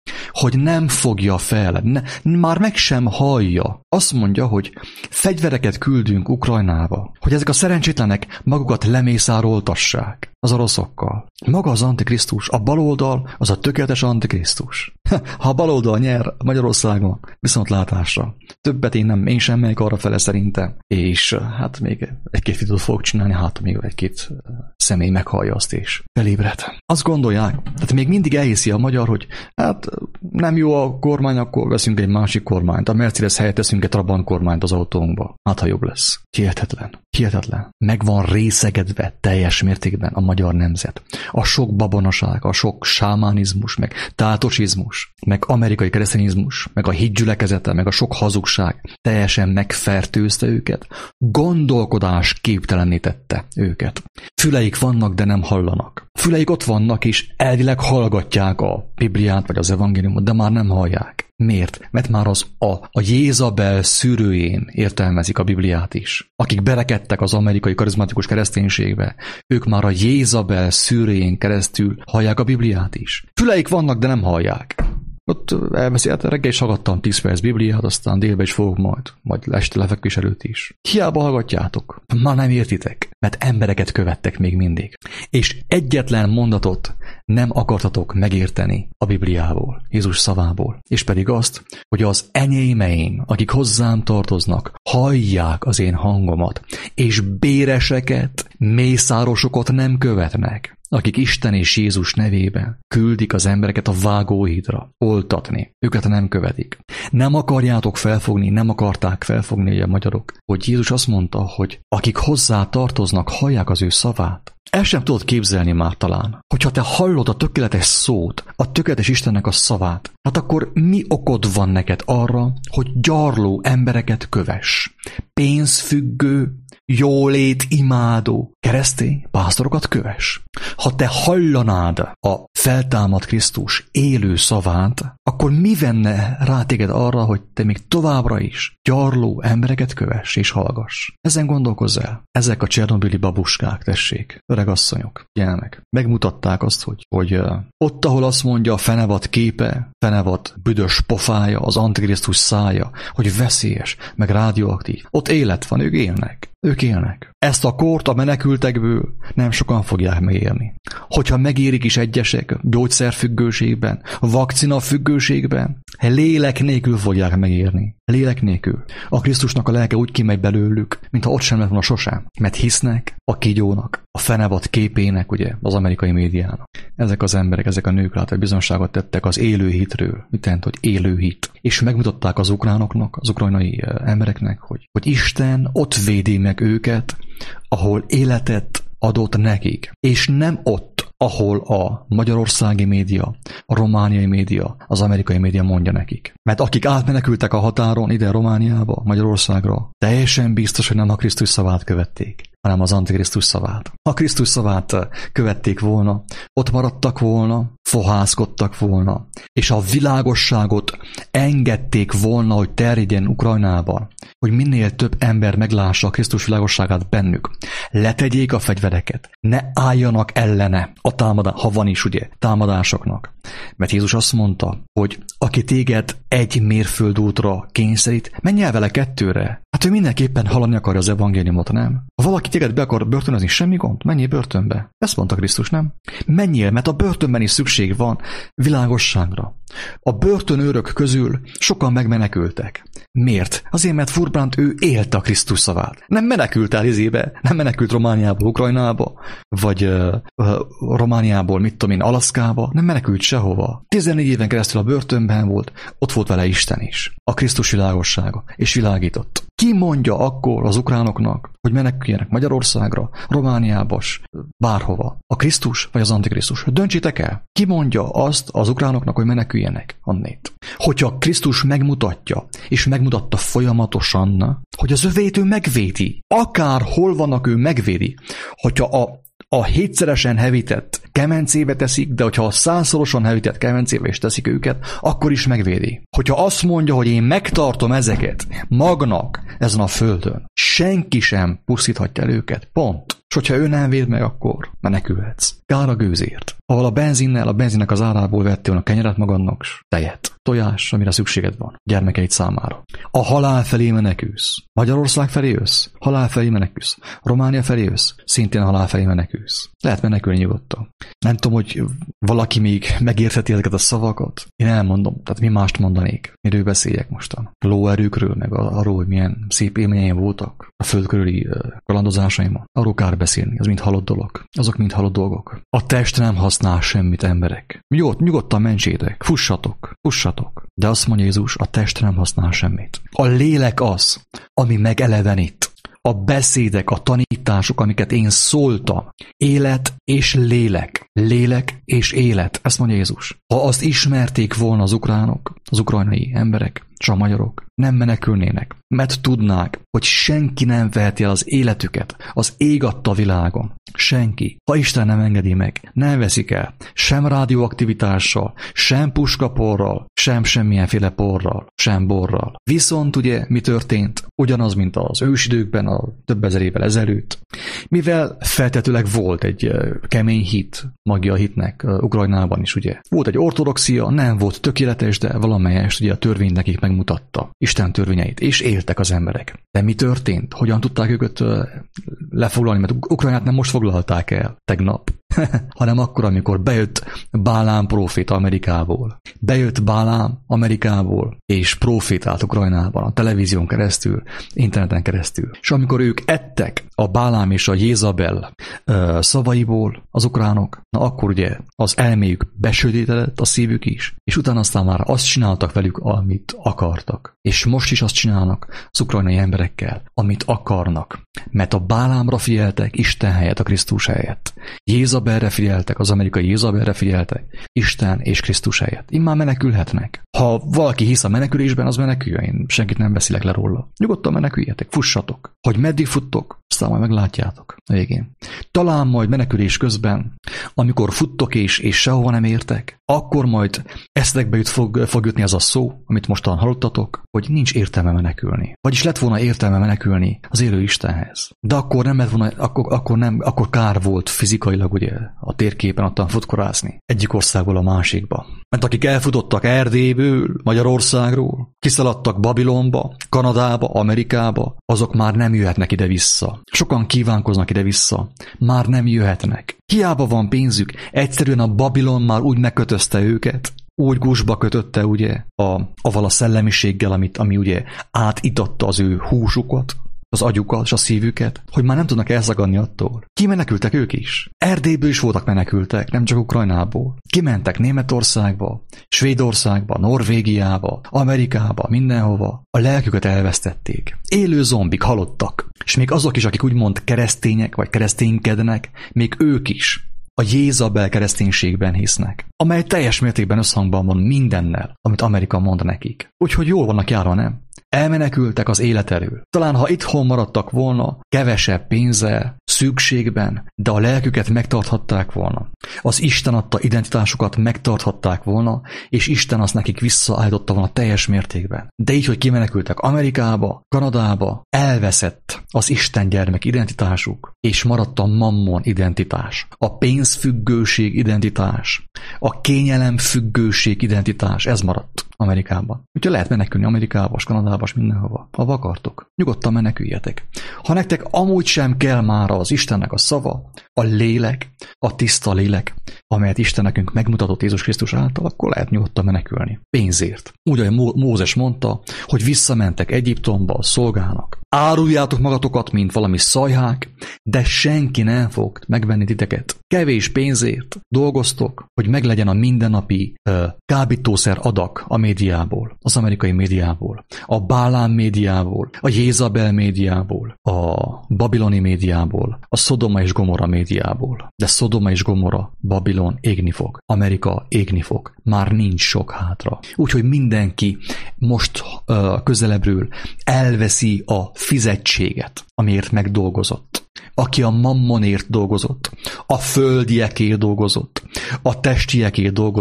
hogy nem fogja fel, ne, már meg sem hallja. Azt mondja, hogy fegyvereket küldünk Ukrajnába, hogy ezek a szerencsétlenek magukat lemészároltassák az oroszokkal. Maga az Antikrisztus, a baloldal az a tökéletes Antikrisztus. Ha a baloldal nyer Magyarországon, viszontlátásra. Többet én nem, én sem megyek arra fele szerintem. És hát még egy-két videót fogok csinálni, hát még egy-két személy meghallja azt és felébred. Azt gondolják, tehát még mindig elhiszi a magyar, hogy hát nem jó a kormány, akkor veszünk egy másik kormányt. A Mercedes helyett teszünk egy Trabant kormányt az autónkba. Hát ha jobb lesz. Hihetetlen. Hihetetlen. Meg van részegedve teljes mértékben a magyar nemzet. A sok babonaság, a sok sámánizmus, meg tátosizmus, meg amerikai keresztényizmus, meg a hitgyülekezete, meg a sok hazugság teljesen megfertőzte őket. Gondolkodás képtelenné tette őket. Füleik vannak, de nem hallanak. Füleik ott vannak, és elvileg hallgatják a Bibliát, vagy az evangéliumot, de már nem hallják. Miért? Mert már az a, a Jézabel szűrőjén értelmezik a Bibliát is. Akik berekedtek az amerikai karizmatikus kereszténységbe, ők már a Jézabel szűrőjén keresztül hallják a Bibliát is. Füleik vannak, de nem hallják. Ott elbeszélt, reggel is hallgattam tíz perc Bibliát, aztán délbe is fogok majd, majd este lefekvés előtt is. Hiába hallgatjátok, már nem értitek, mert embereket követtek még mindig. És egyetlen mondatot nem akartatok megérteni a Bibliából, Jézus szavából, és pedig azt, hogy az enyémeim, akik hozzám tartoznak, hallják az én hangomat, és béreseket, mészárosokat nem követnek, akik Isten és Jézus nevében küldik az embereket a vágóhídra, oltatni. Őket nem követik. Nem akarjátok felfogni, nem akarták felfogni, ugye a magyarok, hogy Jézus azt mondta, hogy akik hozzá tartoznak, hallják az ő szavát. El sem tudod képzelni már talán, hogyha te hallod a tökéletes szót, a tökéletes Istennek a szavát, hát akkor mi okod van neked arra, hogy gyarló embereket kövess? Pénzfüggő, jólét imádó keresztény pásztorokat kövess. Ha te hallanád a feltámadt Krisztus élő szavát, akkor mi venne rá téged arra, hogy te még továbbra is gyarló embereket kövess és hallgass? Ezen gondolkozz el. Ezek a csernobili babuskák, tessék, öregasszonyok, gyermek. Megmutatták azt, hogy, hogy uh, ott, ahol azt mondja a fenevad képe, fenevad büdös pofája, az Antikrisztus szája, hogy veszélyes, meg rádióaktív, ott élet van, ők élnek. Ők élnek. Ezt a kort a menekültekből nem sokan fogják megérni. Hogyha megérik is egyesek gyógyszerfüggőségben, vakcinafüggőségben, lélek nélkül fogják megérni. Lélek nélkül. A Krisztusnak a lelke úgy kimegy belőlük, mintha ott sem lett volna sosem. Mert hisznek a kígyónak, a fenevad képének, ugye, az amerikai médiának. Ezek az emberek, ezek a nők látva bizonságot tettek az élő hitről. Mit jelent, hogy élő hit. És megmutatták az ukránoknak, az ukrajnai embereknek, hogy, hogy Isten ott védi meg őket, ahol életet adott nekik. És nem ott, ahol a magyarországi média, a romániai média, az amerikai média mondja nekik. Mert akik átmenekültek a határon ide Romániába, Magyarországra, teljesen biztos, hogy nem a Krisztus szavát követték, hanem az Antikrisztus szavát. Ha Krisztus szavát követték volna, ott maradtak volna, fohászkodtak volna, és a világosságot engedték volna, hogy terjedjen Ukrajnában, hogy minél több ember meglássa a Krisztus világosságát bennük. Letegyék a fegyvereket, ne álljanak ellene a támadás, ha van is ugye, támadásoknak. Mert Jézus azt mondta, hogy aki téged egy mérföld útra kényszerít, menj el vele kettőre. Hát ő mindenképpen hallani akarja az evangéliumot, nem? Ha valaki téged be akar börtönözni, semmi gond, menjél börtönbe. Ezt mondta Krisztus, nem? Menjél, mert a börtönben is szükség van világosságra. A börtönőrök közül sokan megmenekültek. Miért? Azért, mert Furbrand ő élte a Krisztus szavát. Nem menekült el izébe, nem menekült Romániából, Ukrajnába, vagy uh, uh, Romániából, mit tudom én, Alaszkába, nem menekült sehova. tizennégy éven keresztül a börtönben volt, ott volt vele Isten is. A Krisztus világossága, és világított. Ki mondja akkor az ukránoknak, hogy meneküljenek Magyarországra, Romániába, bárhova? A Krisztus vagy az Antikrisztus? Döntsétek el. Ki mondja azt az ukránoknak, hogy meneküljenek annét? Hogyha Krisztus megmutatja, és megmutatta folyamatosan, hogy az övét ő megvédi. Akár hol vannak, ő megvédi. Hogyha a a hétszeresen hevített kemencébe teszik, de hogyha a százszorosan hevített kemencébe is teszik őket, akkor is megvédi. Hogyha azt mondja, hogy én megtartom ezeket magnak ezen a földön, senki sem pusztíthatja el őket. Pont. És hogyha ő nem véd meg, akkor menekülhetsz. Kár a gőzért. Ahol a benzinnel, a benzinnek az árából vettél a kenyeret magadnak, s tejet, tojás, amire szükséged van gyermekeid számára. A halál felé menekülsz. Magyarország felé jössz? Halál felé menekülsz. Románia felé jössz? Szintén halál felé menekülsz. Lehet menekülni nyugodtan. Nem tudom, hogy valaki még megértheti ezeket a szavakat. Én elmondom, tehát mi mást mondanék. Miről beszéljek mostan? Lóerőkről, meg arról, hogy milyen szép élményeim voltak a föld körüli kalandozásaimon. Arról kár beszélni, az mind halott dolog. Azok mind halott dolgok. A test nem használ semmit, emberek. Nyugodt, nyugodtan mentsétek, fussatok, fussatok. De azt mondja Jézus, a test nem használ semmit. A lélek az, ami megelevenít. A beszédek, a tanítások, amiket én szóltam, élet és lélek, lélek és élet, ezt mondja Jézus. Ha azt ismerték volna az ukránok, az ukrajnai emberek, és a magyarok, nem menekülnének, mert tudnák, hogy senki nem veheti el az életüket az ég adta világon. Senki. Ha Isten nem engedi meg, nem veszik el, sem rádióaktivitással, sem puskaporral, sem semmilyenféle porral, sem borral. Viszont ugye mi történt? Ugyanaz, mint az ősidőkben, a több ezer évvel ezelőtt. Mivel feltetőleg volt egy kemény hit, magja a hitnek Ukrajnában is, ugye. Volt egy ortodoxia, nem volt tökéletes, de valamelyest ugye a törvény nekik megmutatta Isten törvényeit, és éltek az emberek. De mi történt? Hogyan tudták őket lefoglalni? Mert Ukrajnát nem most foglalták el tegnap, hanem akkor, amikor bejött Bálám próféta Amerikából. Bejött Bálám Amerikából, és prófétált Ukrajnában, a televízión keresztül, interneten keresztül. És amikor ők ettek a Bálám és a Jézabel uh, szavaiból, az ukránok, na akkor ugye az elméjük besötétedett, a szívük is, és utána aztán már azt csináltak velük, amit akartak. És most is azt csinálnak az ukrajnai emberekkel, amit akarnak. Mert a Bálámra figyeltek Isten helyett, a Krisztus helyett. Jézabelre figyeltek, az amerikai Jézabelre figyeltek, Isten és Krisztus helyett. Immár menekülhetnek. Ha valaki hisz a menekülésben, az meneküljön. Én senkit nem beszélek le róla. Nyugodtan meneküljetek, fussatok. Hogy meddig futtok, aztán majd meglátjátok a végén. Talán majd menekülés közben, amikor futtok és, és sehova nem értek, akkor majd eszetekbe jut fog, fog jutni az a szó, amit mostan hallottatok, hogy nincs értelme menekülni. Vagyis lett volna értelme menekülni az élő Istenhez. De akkor nem lett volna, akkor, akkor, nem, akkor kár volt fizikailag ugye a térképen ottan futkorázni. Egyik országból a másikba. Mert akik elfutottak Erdélyből, Magyarországról, kiszaladtak Babilonba, Kanadába, Amerikába, azok már nem jöhetnek ide-vissza. Sokan kívánkoznak ide-vissza, már nem jöhetnek. Hiába van pénzük, egyszerűen a Babilon már úgy megkötözte őket, úgy gúzsba kötötte ugye a, avval a szellemiséggel, amit, ami ugye átitatta az ő húsukat, az agyukat és a szívüket, hogy már nem tudnak elszakadni attól. Kimenekültek ők is. Erdélyből is voltak menekültek, nem csak Ukrajnából. Kimentek Németországba, Svédországba, Norvégiába, Amerikába, mindenhova. A lelküket elvesztették. Élő zombik, halottak. És még azok is, akik úgymond keresztények vagy kereszténykednek, még ők is a Jézabel kereszténységben hisznek, amely teljes mértékben összhangban van mindennel, amit Amerika mond nekik. Úgyhogy jól vannak járva, nem? Elmenekültek az élet elől. Talán ha itthon maradtak volna, kevesebb pénzzel, szükségben, de a lelküket megtarthatták volna. Az Isten adta identitásukat megtarthatták volna, és Isten azt nekik visszaállította volna teljes mértékben. De így, hogy kimenekültek Amerikába, Kanadába, elveszett az Isten gyermek identitásuk, és maradt a mammon identitás, a pénzfüggőség identitás, a kényelemfüggőség identitás, ez maradt Amerikában. Úgyhogy lehet menekülni Amerikába, Kanadába, mindenhova. Ha akartok, nyugodtan meneküljetek. Ha nektek amúgy sem kell már az Istennek a szava, a lélek, a tiszta lélek, amelyet Isten nekünk megmutatott Jézus Krisztus által, akkor lehet nyugodtan menekülni. Pénzért. Úgy, ahogy Mózes mondta, hogy visszamentek Egyiptomba, szolgálnak. Áruljátok magatokat, mint valami szajhák, de senki nem fog megvenni titeket. Kevés pénzért dolgoztok, hogy meglegyen a mindennapi uh, kábítószer adag a médiából, az amerikai médiából, a Bálám médiából, a Jézabel médiából, a babiloni médiából, a Szodoma és Gomorra médiából. De Szodoma és Gomorra, Babilon égni fog, Amerika égni fog. Már nincs sok hátra. Úgyhogy mindenki most uh, közelebbről elveszi a fizetséget, amiért megdolgozott. Aki a mammonért dolgozott, a földiekért dolgozott, a testiekért dolgozott,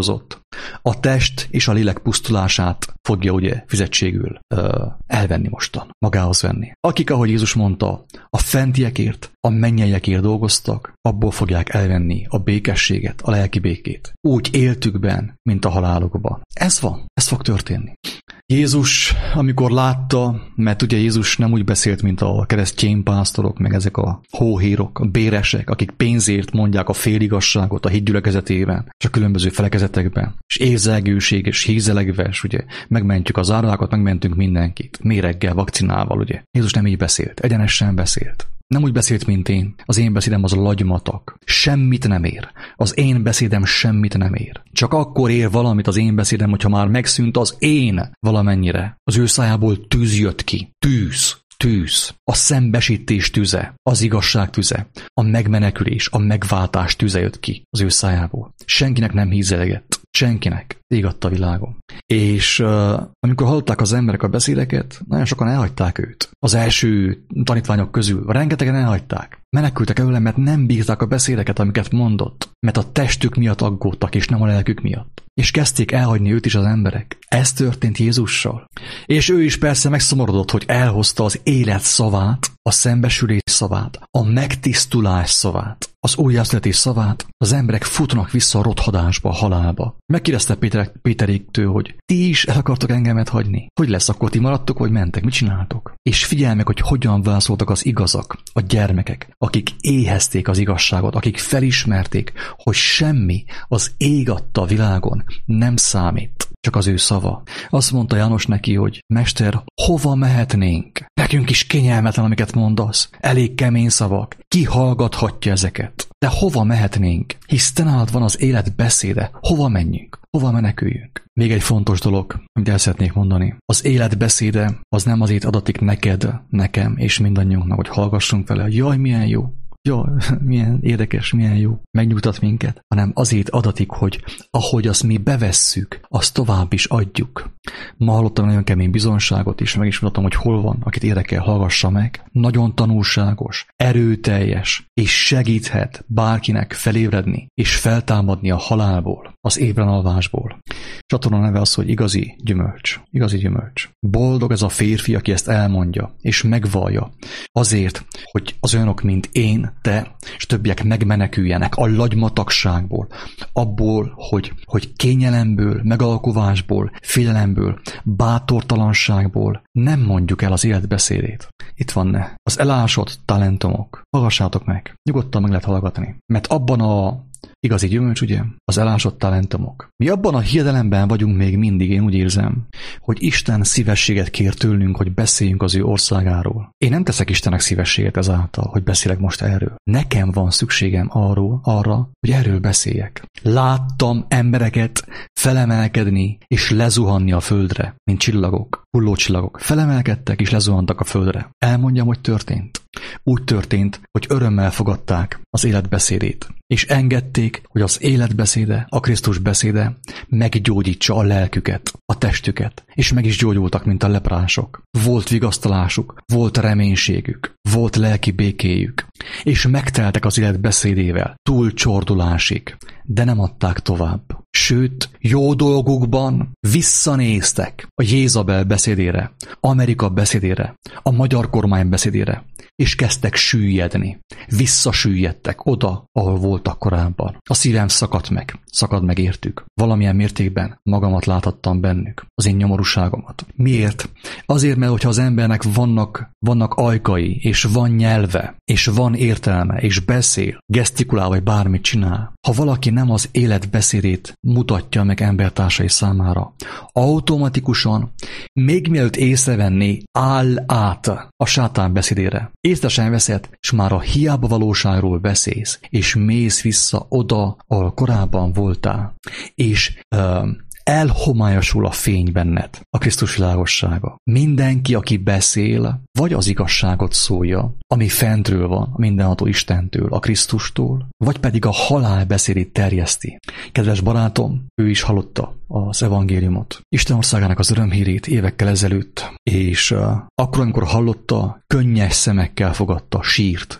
A test és a lélek pusztulását fogja ugye fizetségül ö, elvenni mostan, magához venni. Akik, ahogy Jézus mondta, a fentiekért, a mennyeiekért dolgoztak, abból fogják elvenni a békességet, a lelki békét. Úgy éltükben, mint a halálukban. Ez van, ez fog történni. Jézus, amikor látta, mert ugye Jézus nem úgy beszélt, mint a keresztény pásztorok, meg ezek a hóhérok, a béresek, akik pénzért mondják a féligasságot a hídgyülekezetében, és a különböző felekezetekben, és érzelgőség és hízelegves, ugye, megmentjük az áruhákat, megmentünk mindenkit, méreggel, vakcinával, ugye. Jézus nem így beszélt, egyenesen beszélt. Nem úgy beszélt, mint én. Az én beszédem az lagymatak. Semmit nem ér. Az én beszédem semmit nem ér. Csak akkor ér valamit az én beszédem, hogyha már megszűnt az én valamennyire. Az ő szájából tűz jött ki. Tűz. Tűz. A szembesítés tüze. Az igazság tüze. A megmenekülés, a megváltás tüze jött ki az ő szájából. Senkinek nem hízelegett. Senkinek. Égadt a világon. És uh, amikor hallották az emberek a beszédeket, nagyon sokan elhagyták őt. Az első tanítványok közül rengetegen elhagyták. Menekültek előle, mert nem bírták a beszédeket, amiket mondott. Mert a testük miatt aggódtak, és nem a lelkük miatt. És kezdték elhagyni őt is az emberek. Ez történt Jézussal. És ő is persze megszomorodott, hogy elhozta az élet szavát, a szembesülés szavát, a megtisztulás szavát, az újjászületés szavát. Az emberek futnak vissza a rothadásba, a halálba. Megkérdezte Péter, Péteréktől, hogy ti is el akartok engemet hagyni? Hogy lesz, akkor ti maradtok, vagy mentek? Mit csináltok? És figyelj meg, hogy hogyan válaszoltak az igazak, a gyermekek, akik éhezték az igazságot, akik felismerték, hogy semmi az ég adta világon nem számít, csak az ő szava. Azt mondta János neki, hogy Mester, hova mehetnénk? Nekünk is kényelmetlen, amiket mondasz. Elég kemény szavak. Ki hallgathatja ezeket? De hova mehetnénk? Hisz te nálad van az élet beszéde. Hova menjünk? Hova meneküljünk? Még egy fontos dolog, amit el szeretnék mondani. Az élet beszéde az nem azért adatik neked, nekem és mindannyiunknak, hogy hallgassunk vele. Jaj, milyen jó. Jó, milyen érdekes, milyen jó, megnyugtat minket, hanem azért adatik, hogy ahogy azt mi bevesszük, azt tovább is adjuk. Ma hallottam nagyon kemény bizonyságot is, meg is mutatom, hogy hol van, akit érdekel, hallgassa meg. Nagyon tanulságos, erőteljes, és segíthet bárkinek felébredni, és feltámadni a halálból, az ébrenalvásból. Csatorna neve az, hogy igazi gyümölcs. Igazi gyümölcs. Boldog ez a férfi, aki ezt elmondja, és megvallja. Azért, hogy az olyanok, mint én, te és többiek megmeneküljenek a lagymatagságból, abból, hogy, hogy kényelemből, megalkovásból, félelemből, bátortalanságból nem mondjuk el az életbeszédét. Itt van ne. Az elásott talentumok. Hallgassátok meg. Nyugodtan meg lehet hallgatni. Mert abban a igazi gyümölcs, ugye? Az elásott talentumok. Mi abban a hiedelemben vagyunk még mindig, én úgy érzem, hogy Isten szívességet kér tőlünk, hogy beszéljünk az ő országáról. Én nem teszek Istennek szívességet ezáltal, hogy beszélek most erről. Nekem van szükségem arról, arra, hogy erről beszéljek. Láttam embereket felemelkedni és lezuhanni a földre, mint csillagok, hullócsillagok. Felemelkedtek és lezuhantak a földre. Elmondjam, hogy történt. Úgy történt, hogy örömmel fogadták az életbeszédét, és engedték, hogy az életbeszéde, a Krisztus beszéde meggyógyítsa a lelküket, a testüket, és meg is gyógyultak, mint a leprások. Volt vigasztalásuk, volt reménységük, volt lelki békéjük, és megteltek az életbeszédével, túl csordulásig, de nem adták tovább. Sőt, jó dolgukban visszanéztek a Jézabel beszédére, Amerika beszédére, a magyar kormány beszédére, és kezdtek süllyedni. Visszasüllyedtek oda, ahol voltak korábban. A szívem szakadt meg, szakad meg értük. Valamilyen mértékben magamat láthattam bennük, az én nyomorúságomat. Miért? Azért, mert hogyha az embernek vannak, vannak ajkai, és van nyelve, és van értelme, és beszél, gesztikulál, vagy bármit csinál, ha valaki nem az életbeszédét mutatja meg embertársai számára, automatikusan, még mielőtt észrevenné, áll át a sátán beszédére. Észre veszed, és már a hiába valóságról beszélsz, és mész vissza oda, ahol korábban voltál, és uh, elhomályosul a fény benned, a Krisztus világossága. Mindenki, aki beszél, vagy az igazságot szólja, ami fentről van, a mindenható Istentől, a Krisztustól, vagy pedig a halál beszédét terjeszti. Kedves barátom, ő is hallotta az evangéliumot, Isten országának az örömhírét évekkel ezelőtt, és uh, akkor, amikor hallotta, könnyes szemekkel fogadta, sírt.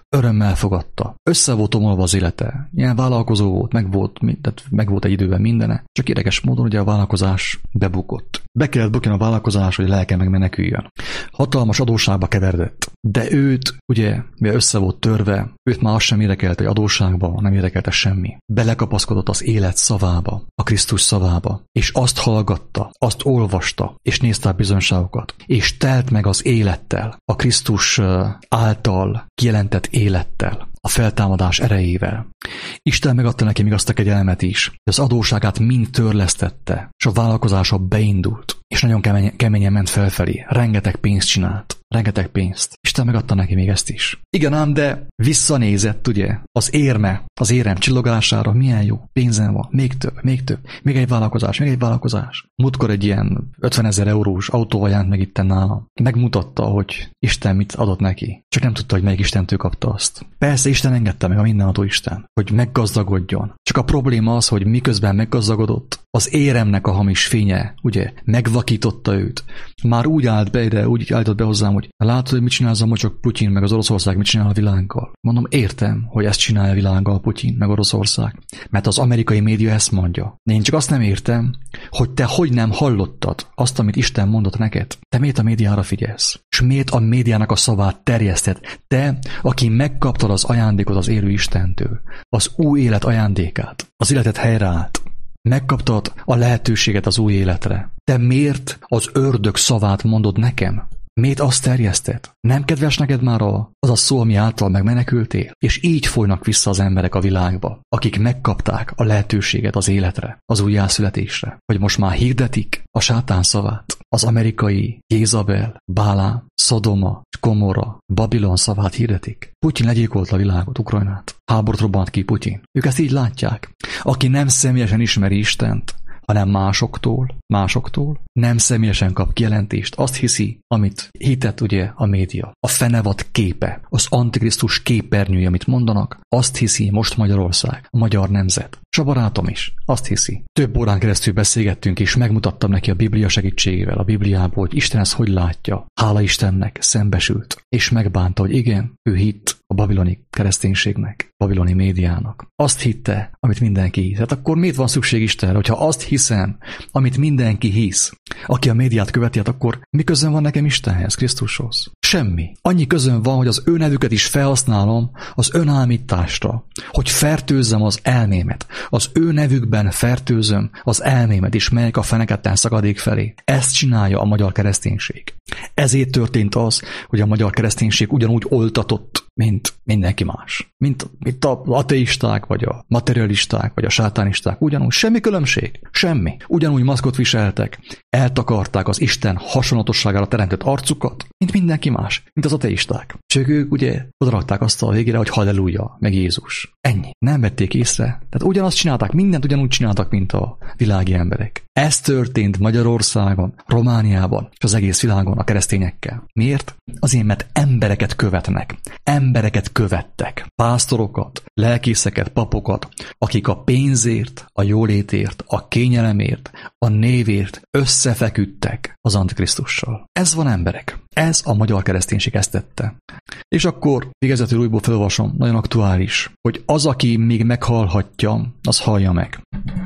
örömmel fogadta. Össze volt omolva az élete. Ilyen vállalkozó volt, meg volt, tehát meg volt egy időben mindene. Csak érdekes módon ugye a vállalkozás bebukott. Be kellett bukni a vállalkozás, hogy lelke meg meneküljön. Hatalmas adósságba keveredett. De őt, ugye, mivel össze volt törve, őt már azt sem érdekelte, hogy adósságba nem érdekelte semmi. Belekapaszkodott az élet szavába, a Krisztus szavába, és azt hallgatta, azt olvasta, és nézte a bizonyságokat, és telt meg az élettel, a Krisztus által kijelentett élettel, a feltámadás erejével. Isten megadta neki még azt a kegyelmet is, hogy az adósságát mind törlesztette, és a vállalkozása beindult, és nagyon kemény, keményen ment felfelé, rengeteg pénzt csinált. Rengeteg pénzt. Isten megadta neki még ezt is. Igen ám, de visszanézett, ugye, az érme, az érem csillogására, milyen jó, pénzem van, még több, még több, még egy vállalkozás, még egy vállalkozás. Múltkor egy ilyen ötvenezer eurós autóval jelent meg itten nálam. Megmutatta, hogy Isten mit adott neki. Csak nem tudta, hogy melyik Istentől kapta azt. Persze Isten engedte meg, a mindenható Isten, hogy meggazdagodjon. Csak a probléma az, hogy miközben meggazdagodott, az éremnek a hamis fénye, ugye, megvakította őt. Már úgy állt be ide, úgy állított be hozzám, hogy látod, hogy mit csinál az a mocsok Putyin, meg az Oroszország mit csinál a világgal. Mondom, értem, hogy ezt csinálja a világgal Putyin, meg Oroszország. Mert az amerikai média ezt mondja. De én csak azt nem értem, hogy te hogy nem hallottad azt, amit Isten mondott neked. Te miért a médiára figyelsz? És miért a médiának a szavát terjeszted? Te, aki megkaptad az ajándékot az élő Istentől, az új élet ajándékát, az életed helyreállt. Megkaptad a lehetőséget az új életre. Te miért az ördög szavát mondod nekem? Miért azt terjeszted? Nem kedves neked már az a szó, ami által megmenekültél? És így folynak vissza az emberek a világba, akik megkapták a lehetőséget az életre, az újjászületésre, hogy most már hirdetik a sátán szavát, az amerikai Jézabel, Bálám, Szodoma, Gomorra, Babilon szavát hirdetik. Putyin legyilkolta a világot, Ukrajnát. Háborút robbant ki Putyin. Ők ezt így látják. Aki nem személyesen ismeri Istent, hanem másoktól, másoktól, nem személyesen kap kijelentést, azt hiszi, amit hitett ugye a média. A fenevad képe, az Antikrisztus képernyője, amit mondanak, azt hiszi most Magyarország, a magyar nemzet. És a barátom is, azt hiszi. Több órán keresztül beszélgettünk, és megmutattam neki a Biblia segítségével, a Bibliából, hogy Isten ezt hogy látja. Hála Istennek szembesült, és megbánta, hogy igen, ő hitt a babiloni kereszténységnek, babiloni médiának. Azt hitte, amit mindenki hisz. Hát akkor miért van szükség Istenre? Hogyha azt hiszem, amit mindenki hisz, aki a médiát követi, hát akkor mi közön van nekem Istenhez, Krisztushoz? Semmi. Annyi közön van, hogy az ő nevüket is felhasználom az önálmításra, hogy fertőzzem az elmémet. Az ő nevükben fertőzöm az elmémet, és melyek a feneketten szakadék felé. Ezt csinálja a magyar kereszténység. Ezért történt az, hogy a magyar kereszténység ugyanúgy oltatott, mint mindenki más. Mint, mint a ateisták, vagy a materialisták, vagy a sátánisták. Ugyanúgy. Semmi különbség. Semmi. Ugyanúgy maszkot viseltek. Eltakarták az Isten hasonlatosságára teremtett arcukat, mint mindenki más. Mint az ateisták. Csak ők ugye odarakták azt a végére, hogy halleluja, meg Jézus. Ennyi. Nem vették észre. Tehát ugyanazt csinálták, mindent ugyanúgy csináltak, mint a világi emberek. Ez történt Magyarországon, Romániában, és az egész világon a keresztényekkel. Miért? Azért, mert embereket követnek. Embereket követtek. Pásztorokat, lelkészeket, papokat, akik a pénzért, a jólétért, a kényelemért, a névért összefeküdtek az Antikrisztussal. Ez van emberek. Ez a magyar kereszténység ezt tette. És akkor végezetül újból felolvasom, nagyon aktuális, hogy az, aki még meghallhatja, az hallja meg.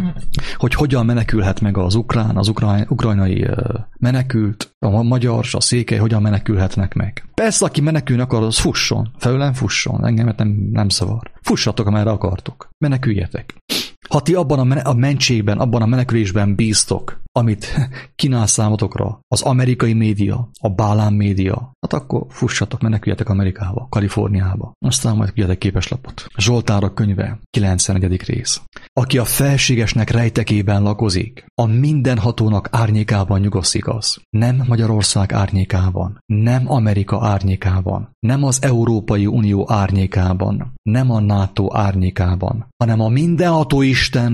Hogy hogyan menekülhet meg az ukrán, az ukrán, ukrajnai menekült, a magyar és a székely hogyan menekülhetnek meg. Persze, aki menekülni akar, az fusson. Felőlem fusson. Engemet nem, nem szavar. Fussatok, amerre akartok. Meneküljetek. Ha ti abban a, men- a mentségben, abban a menekülésben bíztok, amit kínál számotokra az amerikai média, a Bálám média, hát akkor fussatok, meneküljetek Amerikába, Kaliforniába. Aztán majd küldjetek képeslapot. Zsoltárok könyve, kilencvennegyedik rész. Aki a felségesnek rejtekében lakozik, a mindenhatónak árnyékában nyugosztik az. Nem Magyarország árnyékában, nem Amerika árnyékában, nem az Európai Unió árnyékában, nem a NATO árnyékában, hanem a mindenható Istennek,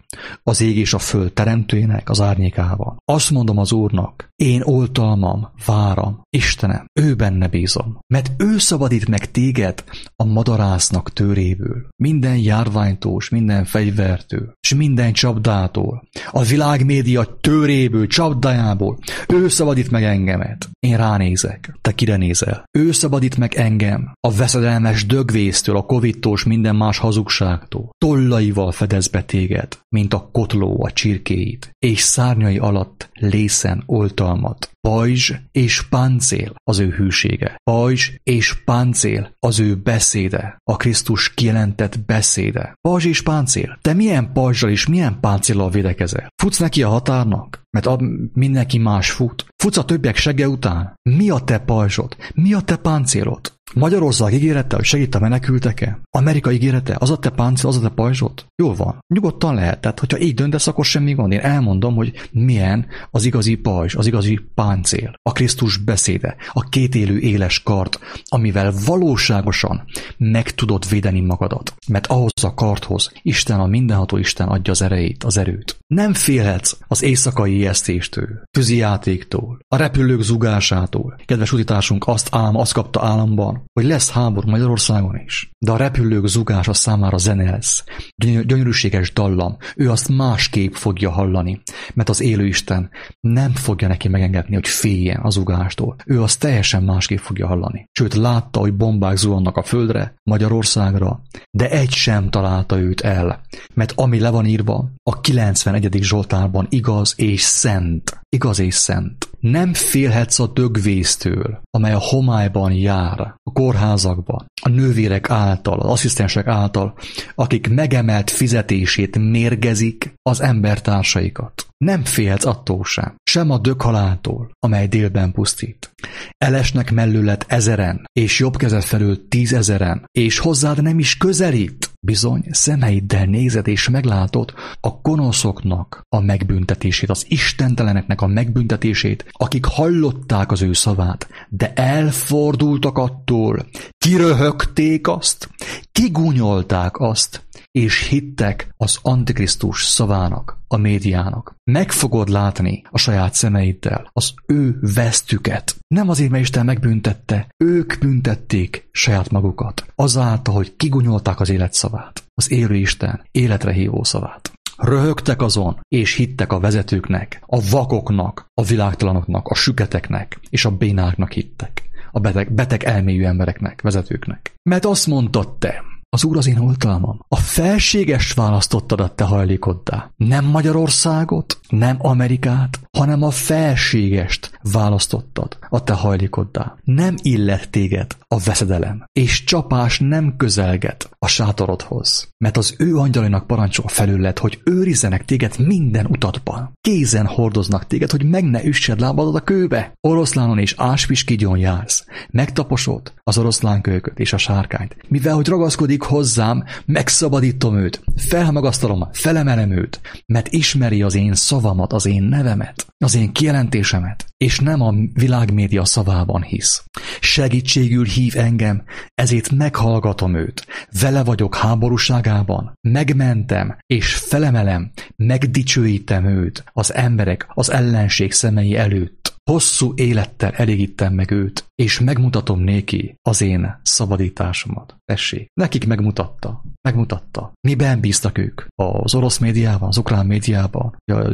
az ég és a föld teremtőjének az árnyékában. Azt mondom az Úrnak, én oltalmam, váram, Istenem, ő benne bízom, mert ő szabadít meg téged a madarásznak tőréből, minden járványtól, minden fegyvertől, és minden csapdától, a világmédia tőréből, csapdájából. Ő szabadít meg engemet. Én ránézek. Te kire nézel? Ő szabadít meg engem a veszedelmes dögvésztől, a Covidtól, és minden más hazugságtól. Tollaival fedez be téged, mint a kotló a csirkéit, és szárnyai alatt lészen oltalmat. Pajzs és páncél az ő hűsége. Pajzs és páncél az ő beszéde. A Krisztus kijelentett beszéde. Pajzs és páncél. Te milyen pajzsal és milyen páncéllal védekezel? Futsz neki a határnak? Mert a, mindenki más fut. Futsz a többiek segge után? Mi a te pajzsod? Mi a te páncélod? Magyarország ígérete, hogy segít a menekülteken? Amerika ígérete, az a te páncél, az a te pajzsod? Jól van. Nyugodtan lehet. Tehát, hogyha így döntesz, akkor semmi gond. Én elmondom, hogy milyen az igazi pajzs, az igazi páncél. A Krisztus beszéde, a kétélű éles kard, amivel valóságosan meg tudod védeni magadat. Mert ahhoz a kardhoz Isten, a mindenható Isten adja az erejét, az erőt. Nem félhetsz az éjszakai ijesztéstől, tűzijátéktól, a repülők zugásától. Kedves utitársunk azt álm, azt kapta álomban, hogy lesz háború Magyarországon is. De a repülők zugása számára zene lesz. Gyönyörűséges dallam. Ő azt másképp fogja hallani, mert az élő Isten nem fogja neki megengedni, hogy féljen az zugástól. Ő azt teljesen másképp fogja hallani. Sőt, látta, hogy bombák zuhannak a földre, Magyarországra, de egy sem találta őt el. Mert ami le van írva, a kilencvenegyedik Zsoltárban igaz és szent. Igaz és szent. Nem félhetsz a dögvésztől, amely a homályban jár, a kórházakban, a nővérek által, az asszisztensek által, akik megemelt fizetését mérgezik az embertársaikat. Nem félhetsz attól sem, sem a döghaláltól, amely délben pusztít. Elesnek mellőled ezeren, és jobb kezed felől tízezeren, és hozzád nem is közelít. Bizony, szemeiddel nézed és meglátod a gonoszoknak a megbüntetését, az istenteleneknek a megbüntetését, akik hallották az ő szavát, de elfordultak attól, kiröhögték azt, kigúnyolták azt, és hittek az Antikrisztus szavának, a médiának. Meg fogod látni a saját szemeiddel az ő vesztüket. Nem azért, mert Isten megbüntette, ők büntették saját magukat. Azáltal, hogy kigunyolták az élet szavát, az élő Isten életre hívó szavát. Röhögtek azon, és hittek a vezetőknek, a vakoknak, a világtalanoknak, a süketeknek, és a bénáknak hittek. A beteg, beteg elmélyű embereknek, vezetőknek. Mert azt mondtad te, az Úr az én oltalmam. A felségest választottad a te hajlékoddá. Nem Magyarországot, nem Amerikát, hanem a felségest választottad a te hajlékoddá. Nem illet téged a veszedelem, és csapás nem közelget a sátorodhoz. Mert az ő angyalinak parancsol felőled, hogy őrizzenek téged minden utatban. Kézen hordoznak téged, hogy meg ne üssed lábadat a kőbe. Oroszlánon és áspiskigyon jársz. Megtaposod az oroszlánkölyköt és a sárkányt. Mivel, hogy ragaszkodik hozzám, megszabadítom őt, felmagasztalom, felemelem őt, mert ismeri az én szavamat, az én nevemet, az én kijelentésemet, és nem a világmédia szavában hisz. Segítségül hív engem, ezért meghallgatom őt. Vele vagyok háborúságában, megmentem, és felemelem, megdicsőítem őt az emberek, az ellenség szemei előtt. Hosszú élettel elégítem meg őt, és megmutatom néki az én szabadításomat. Tessék, nekik megmutatta, megmutatta. Miben bíztak ők? Az orosz médiában, az ukrán médiában,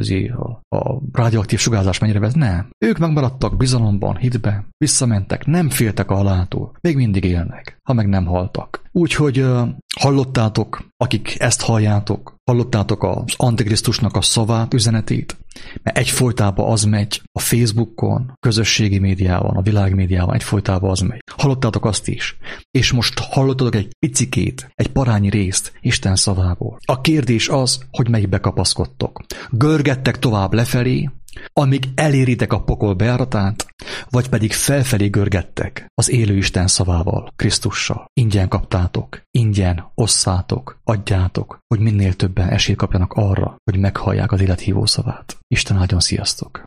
a, a rádióaktív sugárzás mennyire vesz? Nem. Ők megmaradtak bizalomban, hitben, visszamentek, nem féltek a haláltól, még mindig élnek, ha meg nem haltak. Úgyhogy uh, hallottátok, akik ezt halljátok, hallottátok az Antikrisztusnak a szavát, üzenetét, mert egyfolytában az megy a Facebookon, közösségi médiában, a világmédiában, egyfolytában az megy. Hallottátok azt is. És most hallottatok egy picikét, egy parányi részt Isten szavából. A kérdés az, hogy melyikbe kapaszkodtok. Görgettek tovább lefelé, amíg eléritek a pokol bejáratát, vagy pedig felfelé görgettek az élő Isten szavával, Krisztussal. Ingyen kaptátok, ingyen osszátok, adjátok, hogy minél többen esélyt kapjanak arra, hogy meghallják az élethívó szavát. Isten áldjon, sziasztok!